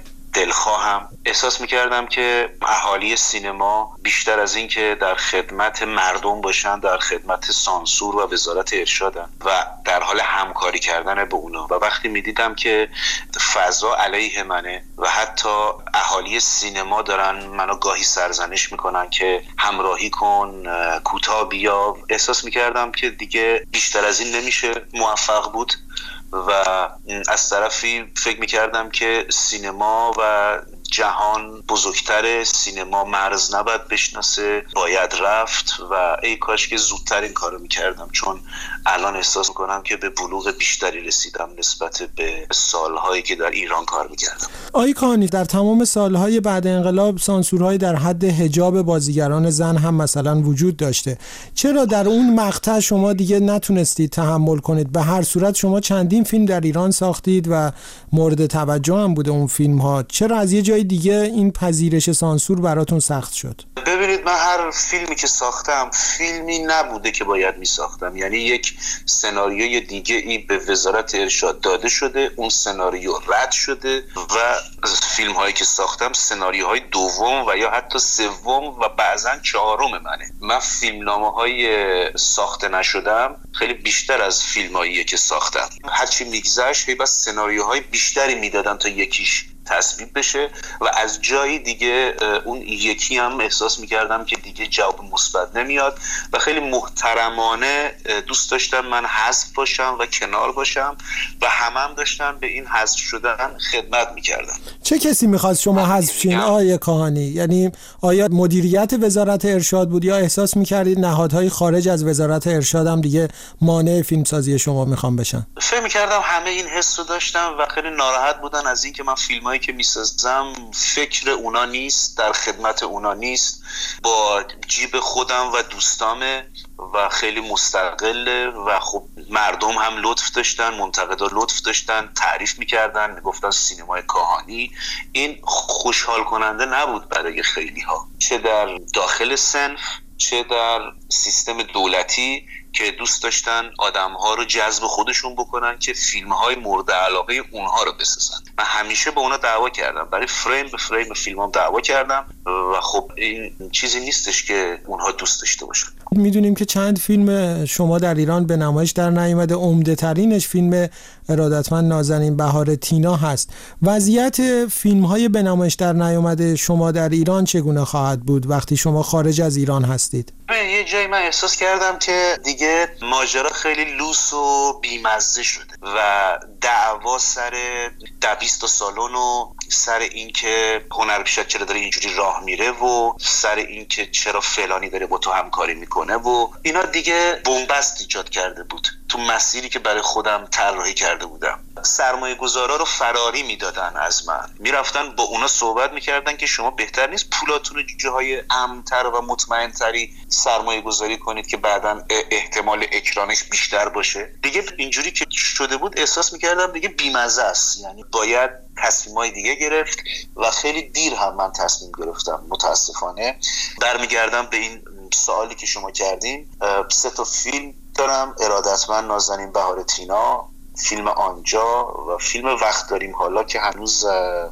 دلخواهم. احساس میکردم که اهالی سینما بیشتر از این که در خدمت مردم باشن، در خدمت سانسور و وزارت ارشادن و در حال همکاری کردن به اونا. و وقتی میدیدم که فضا علیه منه و حتی اهالی سینما دارن منو گاهی سرزنش میکنن که همراهی کن، کوتاه بیا، احساس میکردم که دیگه بیشتر از این نمیشه موفق بود. و از طرفی فکر میکردم که سینما و جهان بزرگتره، سینما مرز نباید بشناسه، باید رفت و ای کاش که زودتر این کارو میکردم، چون الان احساس میکنم که به بلوغ بیشتری رسیدم نسبت به سالهایی که در ایران کار میکردم. آقای کاهانی، در تمام سالهای بعد انقلاب سانسورهای در حد حجاب بازیگران زن هم مثلا وجود داشته. چرا در اون مقطع شما دیگه نتونستید تحمل کنید؟ به هر صورت شما چندین فیلم در ایران ساختید و مورد توجه هم بوده اون فیلم ها. چرا از یه جای دیگه این پذیرش سانسور براتون سخت شد؟ ببینید، من هر فیلمی که ساختم فیلمی نبوده که باید می ساختم. یعنی یک سناریوی دیگه ای به وزارت ارشاد داده شده، اون سناریو رد شده و فیلم هایی که ساختم سناریوهای دوم و یا حتی سوم و بعضا چهارم منه. من فیلمنامه های ساخته نشدم خیلی بیشتر از فیلم هاییه که ساختم. هرچی میگذشت هی بس سناریوهای بیشتری میدادن تا یکیش تصویب بشه و از جایی دیگه اون یکی هم احساس میکردم که دیگه جواب مثبت نمیاد و خیلی محترمانه دوست داشتم من حذف باشم و کنار باشم و هم داشتن به این حذف شدن خدمت میکردن. چه کسی میخواست شما حذف شین آقای کاهانی؟ یعنی آیا مدیریت وزارت ارشاد بود یا احساس میکردید نهادهای خارج از وزارت ارشاد هم دیگه مانع فیلمسازی شما میخوان بشن؟ فکر میکردم همه این حس رو داشتم و خیلی ناراحت بودن از این که من فیلمایی که میسازم فکر اونا نیست، در خدمت اونا نیست، با جیب خودم و دوستامه و خیلی مستقله و خب مردم هم لطف داشتن، منتقدا لطف داشتن، تعریف میکردن، میگفتن سینمای کاهانی. این خوشحال کننده نبود برای خیلی ها، چه در داخل صنف چه در سیستم دولتی که دوست داشتن آدم‌ها رو جذب خودشون بکنن که فیلم‌های مورد علاقه اونها رو بسازن. من همیشه با اونا دعوا کردم، برای فریم به فریم فیلمام دعوا کردم و خب این چیزی نیستش که اونها دوست داشته باشن. میدونیم که چند فیلم شما در ایران به نمایش در نیامده، عمده ترینش فیلم ارادتمند نازنین بهار تینا هست. وضعیت فیلم های به نمایش در نیامده شما در ایران چگونه خواهد بود وقتی شما خارج از ایران هستید؟ یه جایی من احساس کردم که دیگه ماجرا خیلی لوس و بیمزه شده و دعوا سر 20 سالن و سر این که هنرپیشه چرا داره اینجوری راه میره و سر این که چرا فلانی داره با تو همکاری میکنه و اینا دیگه بنبست ایجاد کرده بود تو مسیری که برای خودم طراحی کرده بودم. سرمایه گذارا رو فراری میدادن از من، میرفتن با اونا صحبت میکردن که شما بهتر نیست پولاتون رو جاهای امن‌تر و مطمئن‌تری سرمایه گذاری کنید که بعداً احتمال اکرانش بیشتر باشه. دیگه اینجوری که شده بود احساس میکردم دیگه بیمزه است، یعنی باید تصمیمای دیگه گرفت و خیلی دیر هم من تصمیم گرفتم. متاسفانه برمیگردم به این سوالی که شما کردین. 3 تا فیلم دارم: ارادتمند نازنین بهار تینا، فیلم آنجا و فیلم وقت داریم حالا که هنوز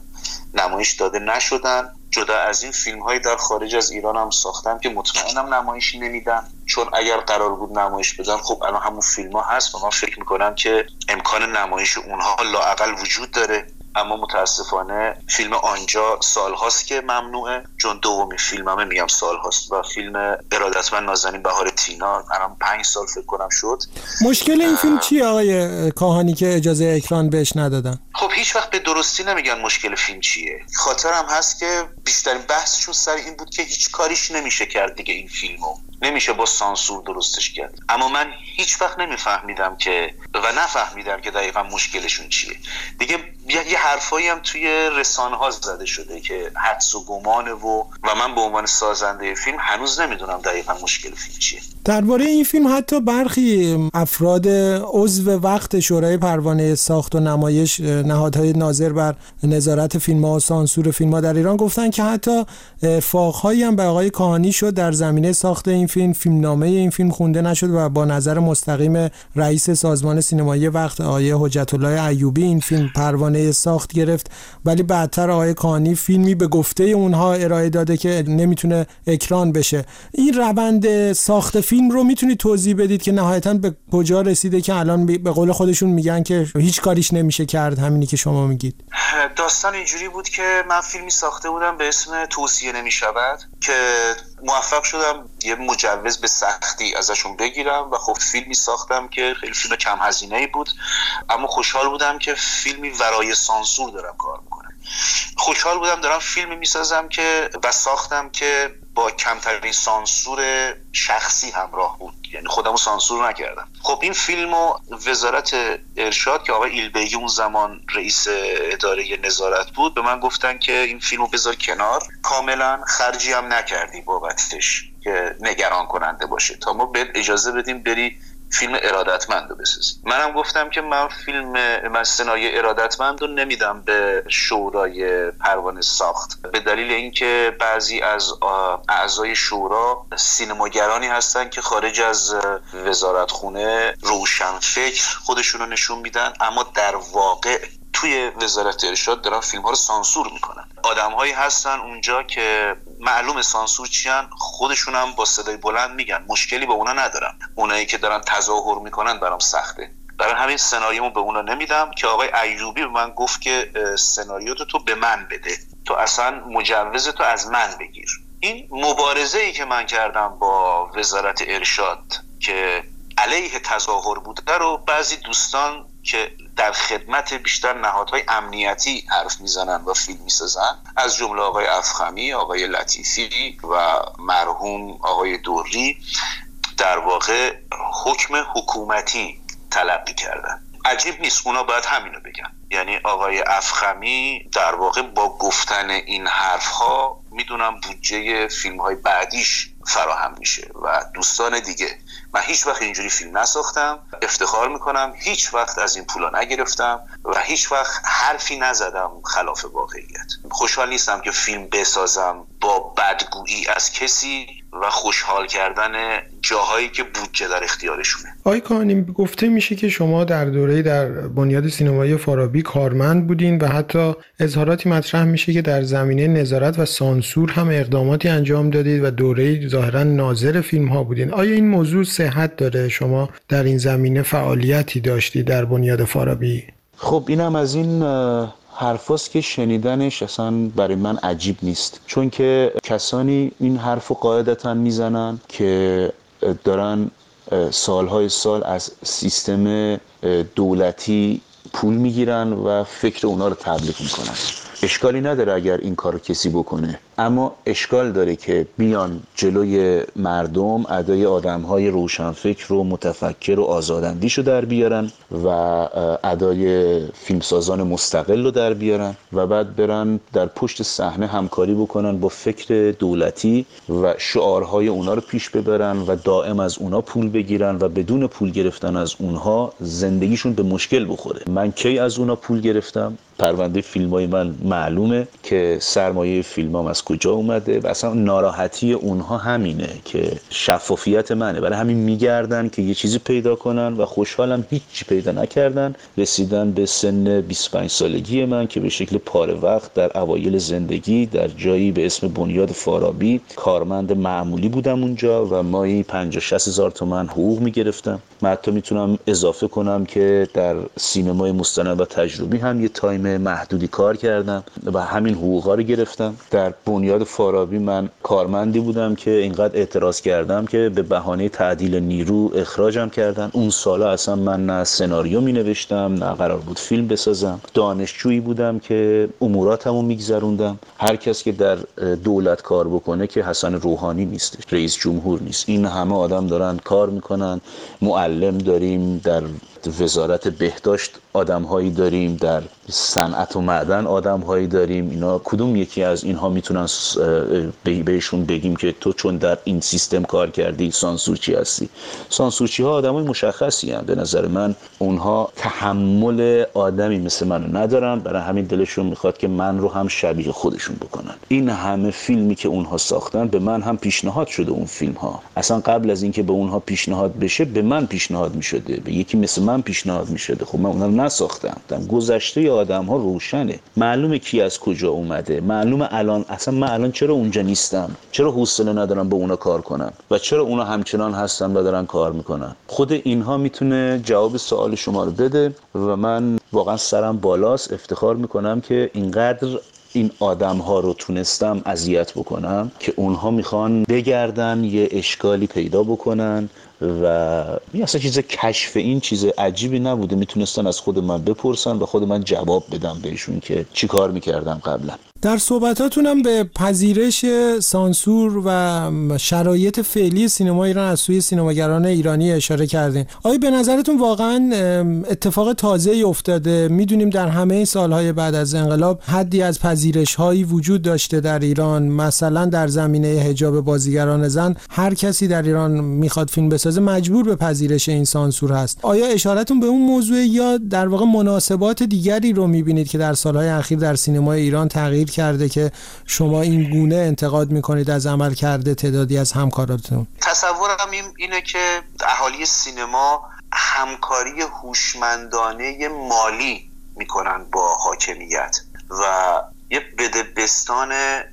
نمایش داده نشدن. جدا از این فیلم های در خارج از ایران هم ساختم که مطمئنم نمایش نمیدن، چون اگر قرار بود نمایش بدن خب الان همون فیلم ها هست و من فکر میکنم که امکان نمایش اونها لااقل وجود داره. اما متاسفانه فیلم آنجا سال هاست که ممنوعه، چون دومین فیلممه میگم سال هاست، و فیلم ارادتمند نازنین بهار تینا الان 5 سال فکر کنم شد. مشکل این فیلم چیه آقای کاهانی که اجازه اکران بهش ندادن؟ خب هیچ وقت به درستی نمیگن مشکل فیلم چیه. خاطرم هست که بیشترین بحثشون سر این بود که هیچ کاریش نمیشه کرد دیگه، این فیلمو نمیشه با سانسور درستش کرد. اما من هیچ وقت نمیفهمیدم که و نفهمیدم که دقیقا مشکلشون چیه. دیگه یه حرفایی هم توی رسانه ها زده شده که حدس و گمانه و من به عنوان سازنده فیلم هنوز نمیدونم دقیقا مشکل فیلم چیه. درباره این فیلم حتی برخی افراد عضو وقت شورای پروانه ساخت و نمایش، نهادهای ناظر بر نظارت فیلم‌ها و سانسور فیلم‌ها در ایران، گفتن که حتی فاق‌هایی هم به آقای کاهانی شد در زمینه ساخت این فیلم. فیلمنامه این فیلم خونده نشد و با نظر مستقیم رئیس سازمان سینمایی وقت آقای حجت الله ایوبی این فیلم پروانه ساخت گرفت، ولی بعدتر آقای کاهانی فیلمی به گفته اونها ارائه داده که نمیتونه اکران بشه. این روند ساخت فیلم رو میتونید توضیح بدید که نهایتاً به کجا رسیده که الان به قول خودشون میگن که هیچ کاریش نمیشه کرد، همینی که شما میگید؟ داستان اینجوری بود که من فیلمی ساخته بودم به اسم توصیه نمیشود که موفق شدم یه مجوز به سختی ازشون بگیرم و خب فیلمی ساختم که خیلی فیلم کم هزینه‌ای بود، اما خوشحال بودم که فیلمی ورای سانسور دارم کار میکنم. خوشحال بودم دارم فیلمی میسازم که و ساختم که با کمترین سانسور شخصی همراه بود، یعنی خودمو سانسور نکردم. خب این فیلمو وزارت ارشاد که آقای ایلبیگی اون زمان رئیس اداره نظارت بود به من گفتن که این فیلمو بذار کنار، کاملا خرجی هم نکردی بابتش که نگران کننده باشه تا ما بهت اجازه بدیم بری فیلم ارادتمند رو بسازی. منم گفتم که من سناریو ارادتمند رو نمیدم به شورای پروانه ساخت، به دلیل اینکه بعضی از اعضای شورا سینماگرانی هستن که خارج از وزارتخونه روشنفکر خودشون رو نشون میدن، اما در واقع توی وزارت ارشاد دارن فیلم ها رو سانسور میکنن. آدم هایی هستن اونجا که معلوم سانسور چیان، خودشون هم با صدای بلند میگن، مشکلی با اونا ندارم، اونایی که دارن تظاهر میکنن برام سخته. برای همین سناریومو به اونا نمیدم که آقای ایوبی به من گفت که سناریو تو به من بده، تو اصلا مجوز تو از من بگیر. این مبارزه‌ای که من کردم با وزارت ارشاد که علیه تظاهر بوده رو بعضی دوستان که در خدمت بیشتر نهادهای امنیتی حرف میزنن و فیلم میسازن، از جمله آقای افخمی، آقای لطیفی و مرحوم آقای دوری، در واقع حکم حکومتی تلقی کردن. عجیب نیست، اونا باید همینو بگن. یعنی آقای افخمی در واقع با گفتن این حرفها میدونم بودجه فیلم‌های بعدیش فراهم میشه و دوستان دیگه. من هیچ وقت اینجوری فیلم نساختم، افتخار میکنم هیچ وقت از این پولا نگرفتم و هیچ وقت حرفی نزدم خلاف واقعیت. خوشحال نیستم که فیلم بسازم با بدگویی از کسی و خوشحال کردن جاهایی که بودجه در اختیارشونه. آقای کاهنی، گفته میشه که شما در دوره در بنیاد سینمایی فارابی کارمند بودین و حتی اظهاراتی مطرح میشه که در زمینه نظارت و سانسور هم اقداماتی انجام دادید و دوره ظاهرا ناظر فیلم ها بودین. آیا این موضوع صحت داره؟ شما در این زمینه فعالیتی داشتی در بنیاد فارابی؟ خب اینم از این حرفاست که شنیدنش اصلا برای من عجیب نیست، چون که کسانی این حرفو قاعدتا میزنن که دارن سالهای سال از سیستم دولتی پول میگیرن و فکر اونا رو تبلیغ میکنن. اشکالی نداره اگر این کارو کسی بکنه، اما اشکال داره که بیان جلوی مردم ادای آدمهای روشنفکر و متفکر و آزاداندیشو در بیارن و ادای فیلمسازان مستقل رو در بیارن و بعد برن در پشت صحنه همکاری بکنن با فکر دولتی و شعارهای اونا رو پیش ببرن و دائم از اونا پول بگیرن و بدون پول گرفتن از اونها زندگیشون به مشکل بخوره. من کی از اونا پول گرفتم؟ پرونده فیلمای من معلومه که سرمایه فیلمام از کجا اومده و اصلا ناراحتی اونها همینه که شفافیت منه، برای همین میگردن که یه چیزی پیدا کنن و خوشحالم هیچی پیدا نکردن. رسیدن به سن 25 سالگی من که به شکل پاره وقت در اوایل زندگی در جایی به اسم بنیاد فارابی کارمند معمولی بودم اونجا و ماهی 50-60 هزار تومان حقوق میگرفتم. من حتی میتونم اضافه کنم که در سینمای مستند و تجربی هم یه تایم محدودی کار کردم و همین حقوقا رو گرفتم. در بنیاد فارابی من کارمندی بودم که اینقدر اعتراض کردم که به بهانه تعدیل نیرو اخراجم کردن. اون سالا اصلا من نه سناریو می نوشتم نه قرار بود فیلم بسازم. دانشجویی بودم که اموراتمو میگذروندم. هر کس که در دولت کار بکنه که حسن روحانی نیست، رئیس جمهور نیست، این همه آدم دارن کار میکنن. معلم داریم، در وزارت بهداشت آدم‌هایی داریم، در صنعت و معدن آدم‌هایی داریم. اینا کدوم یکی از اینها میتونن بهشون بگیم که تو چون در این سیستم کار کردی سانسورچی هستی؟ سانسورچی ها آدمای مشخصی هستند. به نظر من اونها تحمل آدمی مثل منو ندارن، برای همین دلشون میخواد که من رو هم شبیه خودشون بکنن. این همه فیلمی که اونها ساختن به من هم پیشنهاد شده. اون فیلم ها اصلا قبل از اینکه به اونها پیشنهاد بشه به من پیشنهاد میشده، به یکی مثل من پیشنهاد میشده. خب من اونها رو نساختم. گذشته آدم ها روشنه، معلومه کی از کجا اومده، معلومه الان اصلا من الان چرا اونجا نیستم، چرا حوصله ندارم با اونا کار کنم و چرا اونا همچنان هستن و دارن کار میکنن. خود اینها میتونه جواب سوال شما رو بده و من واقعا سرم بالاست، افتخار میکنم که اینقدر این آدم ها رو تونستم اذیت بکنم که اونها میخوان بگردن یه اشکالی پیدا بکنن و اصلا چیز کشف این چیز عجیبی نبوده. میتونستن از خود من بپرسن و خود من جواب بدم بهشون که چی کار میکردم قبلا. در صحبتاتونم به پذیرش سانسور و شرایط فعلی سینما ایران از سوی سینماگران ایرانی اشاره کردین. آیا به نظرتون واقعا اتفاق تازه‌ای افتاده؟ میدونیم در همه این سالهای بعد از انقلاب حدی از پذیرش‌هایی وجود داشته در ایران. مثلا در زمینه حجاب بازیگران زن هر کسی در ایران میخواد فیلم بسازه مجبور به پذیرش این سانسور هست. آیا اشارتون به اون موضوع یا در واقع مناسبات دیگری رو میبینید که در سالهای اخیر در سینمای ایران تغییر کرده که شما این گونه انتقاد میکنید از عمل کرده تعدادی از همکاراتون؟ تصورم اینه که اهالی سینما همکاری هوشمندانه مالی میکنن با حاکمیت و یه بدبستان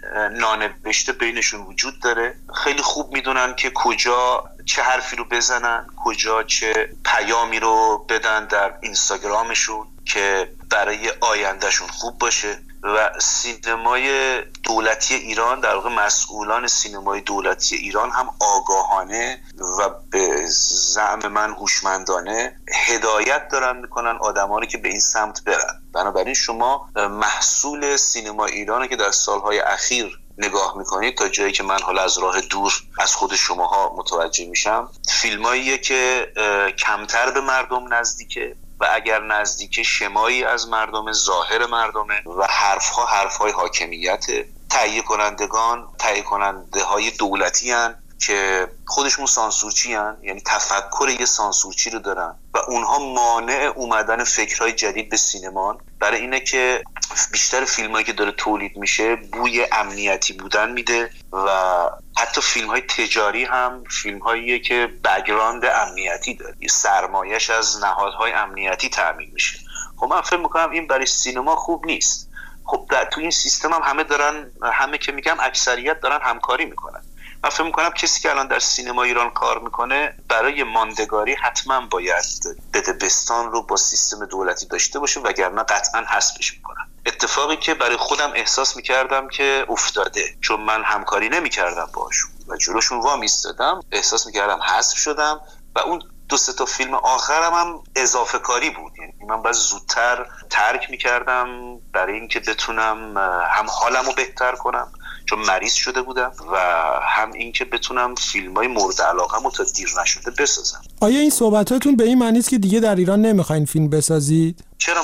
نانبشته بینشون وجود داره. خیلی خوب میدونن که کجا چه حرفی رو بزنن، کجا چه پیامی رو بدن در اینستاگرامشون که برای آیندهشون خوب باشه. و سینمای دولتی ایران، در واقع مسئولان سینمای دولتی ایران هم آگاهانه و به زعم من هوشمندانه هدایت دارن میکنن آدمانی که به این سمت برن. بنابراین شما محصول سینما ایرانه که در سالهای اخیر نگاه میکنید تا جایی که من حالا از راه دور از خود شماها متوجه میشم، فیلماییه که کمتر به مردم نزدیکه و اگر نزدیک شمایی از مردم، ظاهر مردمه و حرفهای حاکمیته. تهیه کننده های دولتی هن که خودشون سانسورچی هن، یعنی تفکر یه سانسورچی رو دارن و اونها مانع اومدن فکرهای جدید به سینما برای اینه که بیشتر فیلمایی که داره تولید میشه بوی امنیتی بودن میده و حتی فیلم‌های تجاری هم فیلم‌هاییه که بک‌گراند امنیتی داره، سرمایه‌اش از نهادهای امنیتی تامین میشه. خب من فکر می‌کنم این برای سینما خوب نیست. خب تو این سیستم هم همه که میگم اکثریت دارن همکاری میکنن. من فکر میکنم کسی که الان در سینما ایران کار میکنه برای ماندگاری حتما باید بدبستان رو با سیستم دولتی داشته باشه وگرنه قطعا حذفش میکنن. اتفاقی که برای خودم احساس میکردم که افتاده، چون من همکاری نمیکردم باشون و جلوشون وا میستادم، احساس میکردم حذف شدم و اون 2-3 تا فیلم آخرم هم اضافه کاری بود. یعنی من باید زودتر ترک میکردم برای اینکه بتونم هم حالمو بهتر کنم چون مریض شده بودم و هم اینکه بتونم فیلم‌های مورد علاقه‌مو تا دیر نشده بسازم. آیا این صحبتاتون به این معنی است که دیگه در ایران نمیخواین فیلم بسازید؟ چرا؟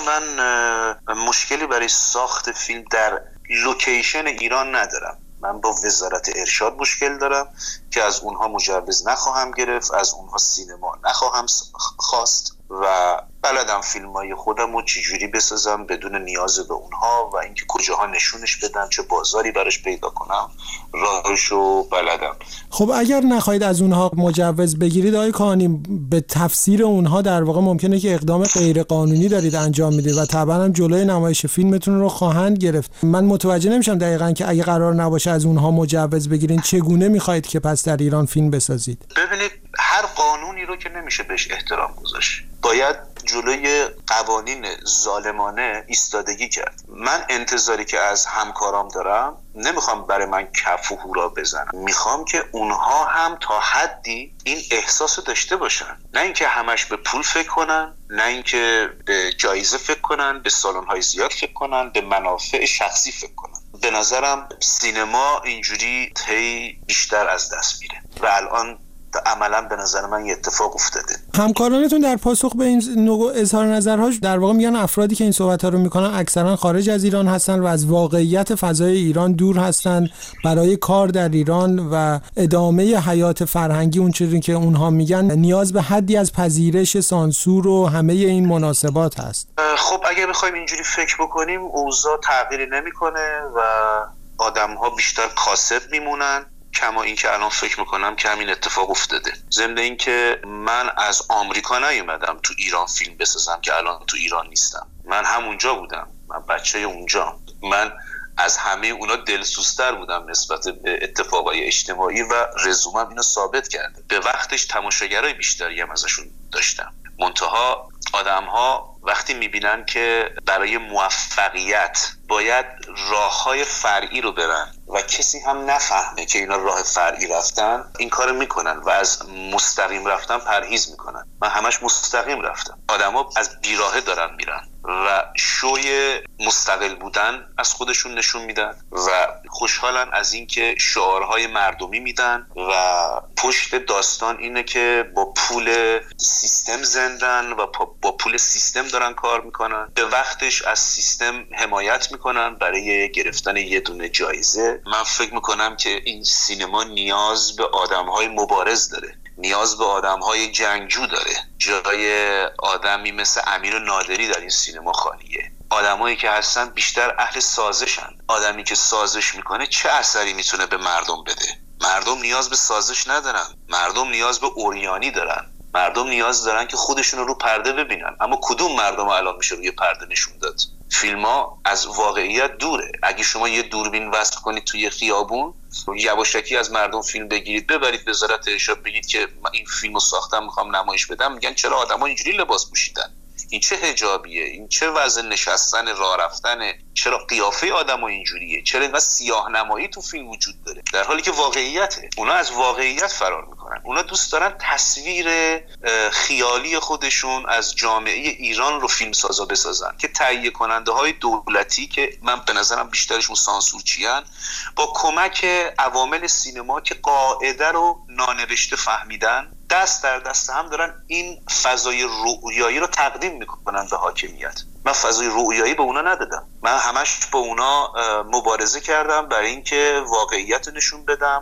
من مشکلی برای ساخت فیلم در لوکیشن ایران ندارم. من با وزارت ارشاد مشکل دارم که از اونها مجوز نخواهم گرفت، از اونها سینما نخواهم خواست و بلدم فیلمای خودم رو چجوری بسازم بدون نیاز به اونها و اینکه کجاها نشونش بدم، چه بازاری براش پیدا کنم، راهشو بلدم. خب اگر نخواهید از اونها مجوز بگیرید آقای کاهانی، به تفسیر اونها در واقع ممکنه که اقدام غیر قانونی دارید انجام میدید و طبعا هم جلوی نمایش فیلمتون رو خواهند گرفت. من متوجه نمیشم دقیقاً که اگه قرار نباشه از اونها مجوز بگیرین چگونه میخواهید که پس در ایران فیلم بسازید؟ ببینید هر قانونی رو که نمیشه بهش احترام گذاشت، باید جلوی قوانین ظالمانه ایستادگی کرد. من انتظاری که از همکارام دارم، نمیخوام برای من کف و هورا بزنم، میخوام که اونها هم تا حدی این احساس رو داشته باشن، نه اینکه همش به پول فکر کنن، نه اینکه به جایزه فکر کنن، به سالن‌های زیاد فکر کنن، به منافع شخصی فکر کنن. به نظرم سینما اینجوری بیشتر از دست میره و الان عملا به نظر من یه اتفاق افتاده. همکارانتون در پاسخ به این نوع اظهار نظرهاش در واقع میگن افرادی که این صحبت‌ها رو میکنن اکثرا خارج از ایران هستن و از واقعیت فضای ایران دور هستن، برای کار در ایران و ادامه حیات فرهنگی اون چیزی که اونها میگن نیاز به حدی از پذیرش سانسور و همه این مناسبات هست. خب اگه بخوایم اینجوری فکر بکنیم اوضاع تغییری نمیکنه و آدم‌ها بیشتر کاسب میمونن، کما این که الان فکر میکنم که همین اتفاق افتاده. ضمن این که من از آمریکا نیومدم تو ایران فیلم بسازم که الان تو ایران نیستم، من همونجا بودم، من بچه اونجا، من از همه اونا دلسوزتر بودم نسبت به اتفاقای اجتماعی و رزومم اینو ثابت کرده. به وقتش تماشاگرای بیشتری هم ازشون داشتم. منتها آدم‌ها وقتی میبینن که برای موفقیت باید راه‌های فرعی رو برن و کسی هم نفهمه که اینا راه فرعی رفتن، این کارو میکنن و از مستقیم رفتن پرهیز میکنن. من همش مستقیم رفتم. آدم‌ها از بیراهه دارن میرن و شوی مستقل بودن از خودشون نشون میدن و خوشحالن از اینکه شعارهای مردمی میدن و پشت داستان اینه که با پول سیستم زندن و با پول سیستم دارن کار میکنن. به وقتش از سیستم حمایت میکنن برای گرفتن یه دونه جایزه. من فکر میکنم که این سینما نیاز به آدمهای مبارز داره، نیاز به آدمهای جنگجو داره. جای آدمی مثل امیر نادری در این سینما خالیه. آدمایی که هستن بیشتر اهل سازشن. آدمی که سازش میکنه چه اثری میتونه به مردم بده؟ مردم نیاز به سازش ندارن، مردم نیاز به اوریانی دارن، مردم نیاز دارن که خودشون رو پرده ببینن. اما کدوم مردم الان میشه روی پرده نشون داد؟ فیلم‌ها از واقعیت دوره. اگه شما یه دوربین وصل کنید توی خیابون، یواشکی از مردم فیلم بگیرید، ببرید وزارت ارشاد بگید که من این فیلمو ساختم میخوام نمایش بدم، میگن چرا آدما اینجوری لباس پوشیدن؟ این چه حجابیه؟ این چه وضع نشستن راه رفتنه؟ چرا قیافه آدمو اینجوریه؟ چرا اینقدر سیاه نمایی تو فیلم وجود داره؟ در حالی که واقعیته. اونا از واقعیت فرار میکنن. اونا دوست دارن تصویر خیالی خودشون از جامعه ایران رو فیلمسازا بسازن که تهیه کننده های دولتی که من به نظرم بیشترشون سانسورچیان، با کمک عوامل سینما که قاعده رو نانوشته فهمیدن، دست در دست هم دارن این فضای رؤیایی رو تقدیم میکنن به حاکمیت. من فضای رؤیایی به اونا ندادم، من همش با اونا مبارزه کردم برای اینکه واقعیت رو نشون بدم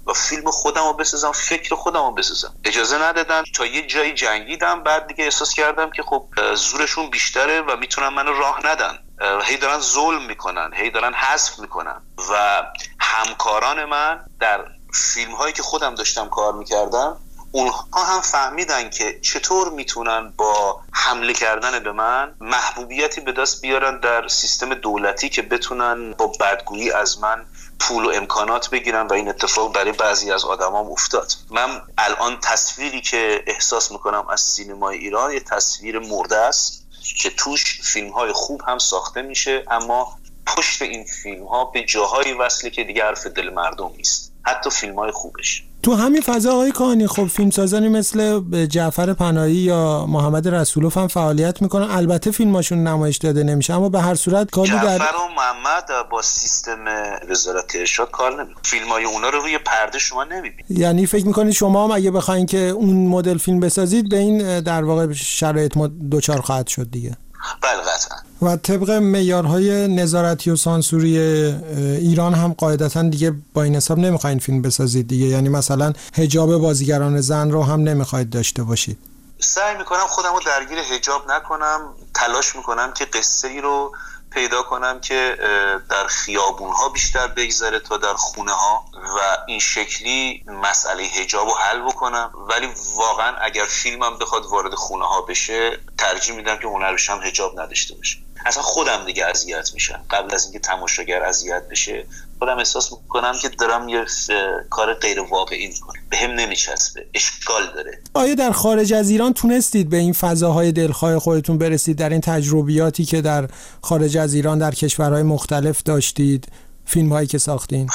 و فیلم خودم رو بسازم، فکر خودم رو بسازم. اجازه ندادن. تا یه جایی جنگیدم، بعد دیگه احساس کردم که خب زورشون بیشتره و میتونن منو راه ندن. هی دارن ظلم میکنن، هی دارن حذف میکنن و همکاران من در فیلم هایی که خودم داشتم کار میکردم، اونها هم فهمیدن که چطور میتونن با حمله کردن به من محبوبیتی به دست بیارن در سیستم دولتی که بتونن با بدگویی از من پول و امکانات بگیرن و این اتفاق برای بعضی از آدمام افتاد. من الان تصویری که احساس میکنم از سینمای ایران یه تصویر مرده است که توش فیلم‌های خوب هم ساخته میشه، اما پشت این فیلم‌ها به جاهایی وصله که دیگه حرف دل مردم نیست، حتی فیلم‌های خوبش. تو همین فضا آقای کانی خب فیلمسازانی مثل جعفر پناهی یا محمد رسولوف هم فعالیت میکنن. البته فیلماشون نمایش داده نمیشه، اما به هر صورت کاری جعفر و محمد با سیستم وزارت ارشاد کار نمیکنن. فیلمای اونا رو روی پرده شما نمیبینید. یعنی فکر میکنید شما هم اگه بخواید که اون مدل فیلم بسازید به این در واقع شرایط دوچار خواهد شد دیگه؟ بله قطعا. و طبق معیارهای نظارتی و سانسوری ایران هم قاعدتاً دیگه با این حساب نمیخواین فیلم بسازید دیگه، یعنی مثلا حجاب بازیگران زن رو هم نمیخواید داشته باشید. سعی میکنم خودم رو درگیر حجاب نکنم، تلاش میکنم که قصه ای رو پیدا کنم که در خیابونها بیشتر بگذره تا در خونه ها و این شکلی مسئله حجاب رو حل بکنم. ولی واقعا اگر فیلمم بخواد وارد خونه ها بشه، ترجیح میدم که هنرش هم حجاب نداشته باشه. اصلا خودم دیگه اذیت میشم. قبل از اینکه تماشاگر اذیت بشه خودم احساس میکنم که دارم یه کار غیر واقعی میکنم، به هم نمیچسبه، اشکال داره. آیا در خارج از ایران تونستید به این فضاهای دلخواه خودتون برسید در این تجربیاتی که در خارج از ایران در کشورهای مختلف داشتید، فیلم‌هایی که ساختین؟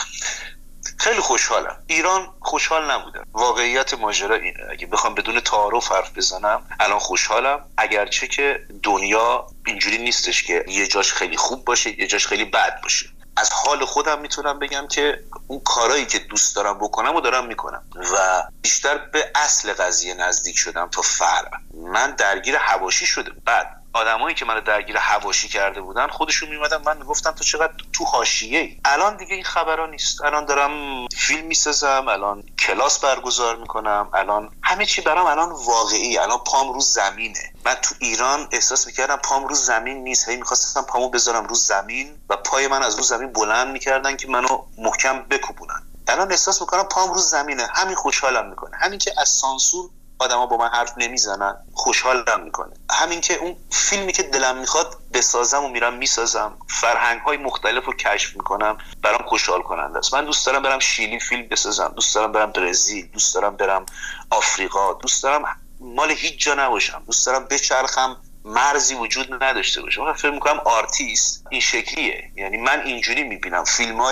خیلی خوشحالم. ایران خوشحال نبودم. واقعیت ماجرا اینه. اگه بخوام بدون تعارف حرف بزنم، الان خوشحالم، اگرچه که دنیا اینجوری نیستش که یه جاش خیلی خوب باشه یه جاش خیلی بد باشه. از حال خودم میتونم بگم که اون کارهایی که دوست دارم بکنم و دارم میکنم و بیشتر به اصل قضیه نزدیک شدم تا فرع. من درگیر حواشی شده. بعد آدمایی که منو درگیر حواشی کرده بودن خودشون میومدن من میگفتم تو چقدر تو حاشیه‌ای. الان دیگه این خبرا نیست. الان دارم فیلم میسازم، الان کلاس برگزار میکنم، الان همه چی برام الان واقعی. الان پام رو زمینه. من تو ایران احساس میکردم پام رو زمین نیست، هی میخواستم پامو بذارم رو زمین و پای من از رو زمین بلند میکردن که منو محکم بکوبونن. الان احساس میکنم پام رو زمینه. همین خوشحالم میکنه. همین که از سانسور آدما با من حرف نمیزنن خوشحالم میکنه. همین که اون فیلمی که دلم میخواد بسازم و میرم میسازم، فرهنگ‌های مختلف رو کشف میکنم، برام خوشحال کننده است. من دوست دارم برم شیلی فیلم بسازم، دوست دارم برم برزیل، دوست دارم برم آفریقا، دوست دارم مال هیچ جا نباشم، دوست دارم بچرخم، مرزی وجود نداشته باشه. من فکر میکنم آرتیست این شکلیه. یعنی من اینجوری میبینم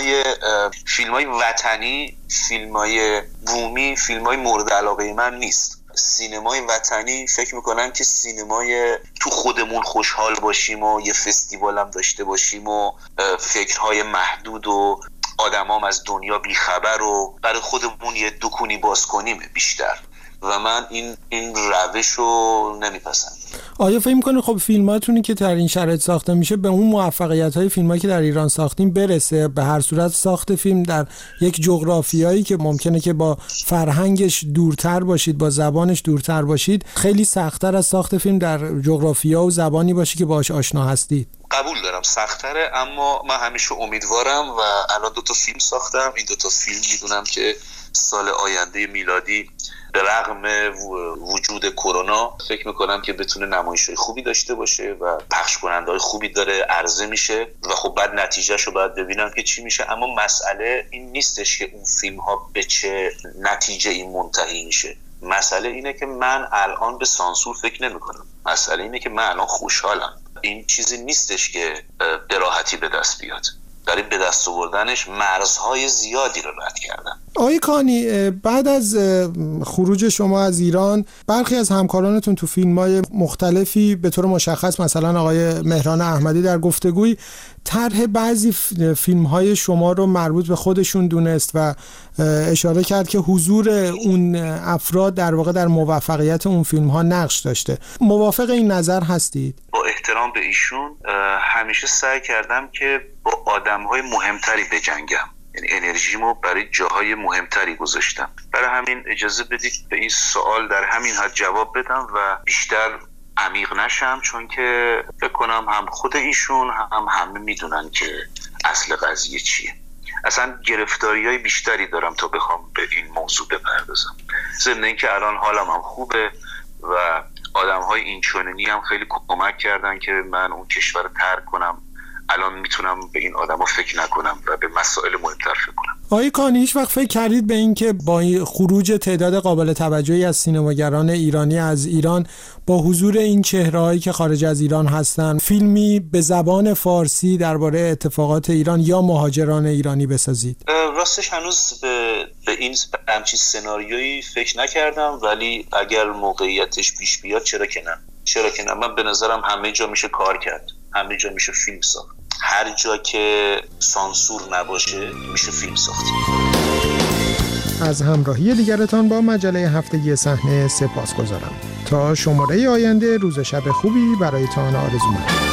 فیلمای وطنی، فیلمای بومی، فیلمای مورد علاقه من نیست. سینمای وطنی فکر میکنم که سینمای تو خودمون خوشحال باشیم و یه فستیوال هم داشته باشیم و فکرهای محدود و آدمام از دنیا بیخبر و برای خودمون یه دکونی باز کنیم بیشتر. و من این روش رو نمیپسندم. آیا فکر می‌کنی خب فیلماتونی که در این شرایط ساخته میشه به اون موفقیت‌های فیلمایی که در ایران ساختیم برسه؟ به هر صورت ساخت فیلم در یک جغرافیایی که ممکنه که با فرهنگش دورتر باشید، با زبانش دورتر باشید، خیلی سخت‌تر از ساخت فیلم در جغرافیا و زبانی باشه که باهاش آشنا هستید. قبول دارم سخت‌تره، اما من همیشه امیدوارم و الان 2 فیلم ساختم. این 2 فیلم میدونم که سال آینده میلادی به رغم وجود کرونا فکر میکنم که بتونه نمایش‌های خوبی داشته باشه و پخش کننده‌های خوبی داره، عرضه میشه و خب بعد نتیجهشو باید ببینم که چی میشه. اما مسئله این نیستش که اون فیلم‌ها به چه نتیجه‌ای منتهی میشه. مسئله اینه که من الان به سانسور فکر نمیکنم. مسئله اینه که من الان خوشحالم. این چیزی نیستش که به راحتی به دست بیاد. برای به دست آوردنش مرزهای زیادی رو رد کردن. آقای کانی، بعد از خروج شما از ایران برخی از همکارانتون تو فیلم‌های مختلفی به طور مشخص مثلا آقای مهران احمدی در گفتگوی طرح بعضی فیلم‌های شما رو مربوط به خودشون دونست و اشاره کرد که حضور اون افراد در واقع در موفقیت اون فیلم‌ها نقش داشته. موافق این نظر هستید؟ با احترام به ایشون همیشه سعی کردم که با آدم‌های مهمتری بجنگم. یعنی انرژیمو برای جاهای مهمتری گذاشتم. برای همین اجازه بدید به این سوال در همین حد جواب بدم و بیشتر عمیق نشم، چون که فکر کنم هم خود ایشون هم همه میدونن که اصل قضیه چیه. اصلا گرفتاری‌های بیشتری دارم تا بخوام به این موضوع بپردازم. ضمن اینکه الان حالم هم خوبه و آدم‌های اینچنینی هم خیلی کمک کردن که من اون کشور رو ترک کنم. الان میتونم به این آدما فکر نکنم و به مسائل مهمتر فکر کنم. آقای کانی، هیچ وقت فکر کردید به این که با خروج تعداد قابل توجهی از سینماگران ایرانی از ایران، با حضور این چهره‌هایی که خارج از ایران هستن، فیلمی به زبان فارسی درباره اتفاقات ایران یا مهاجران ایرانی بسازید؟ راستش هنوز به این همچین سناریویی فکر نکردم، ولی اگر موقعیتش پیش بیاد چرا که نه. من به نظرم همه جا میشه کار کرد، همه جا میشه فیلم ساخت، هر جا که سانسور نباشه میشه فیلم ساخت. از همراهی دیگرتان با مجله هفتگی صحنه سپاسگزارم. تا شماره آینده، روز شب خوبی برایتان آرزو می‌کنم.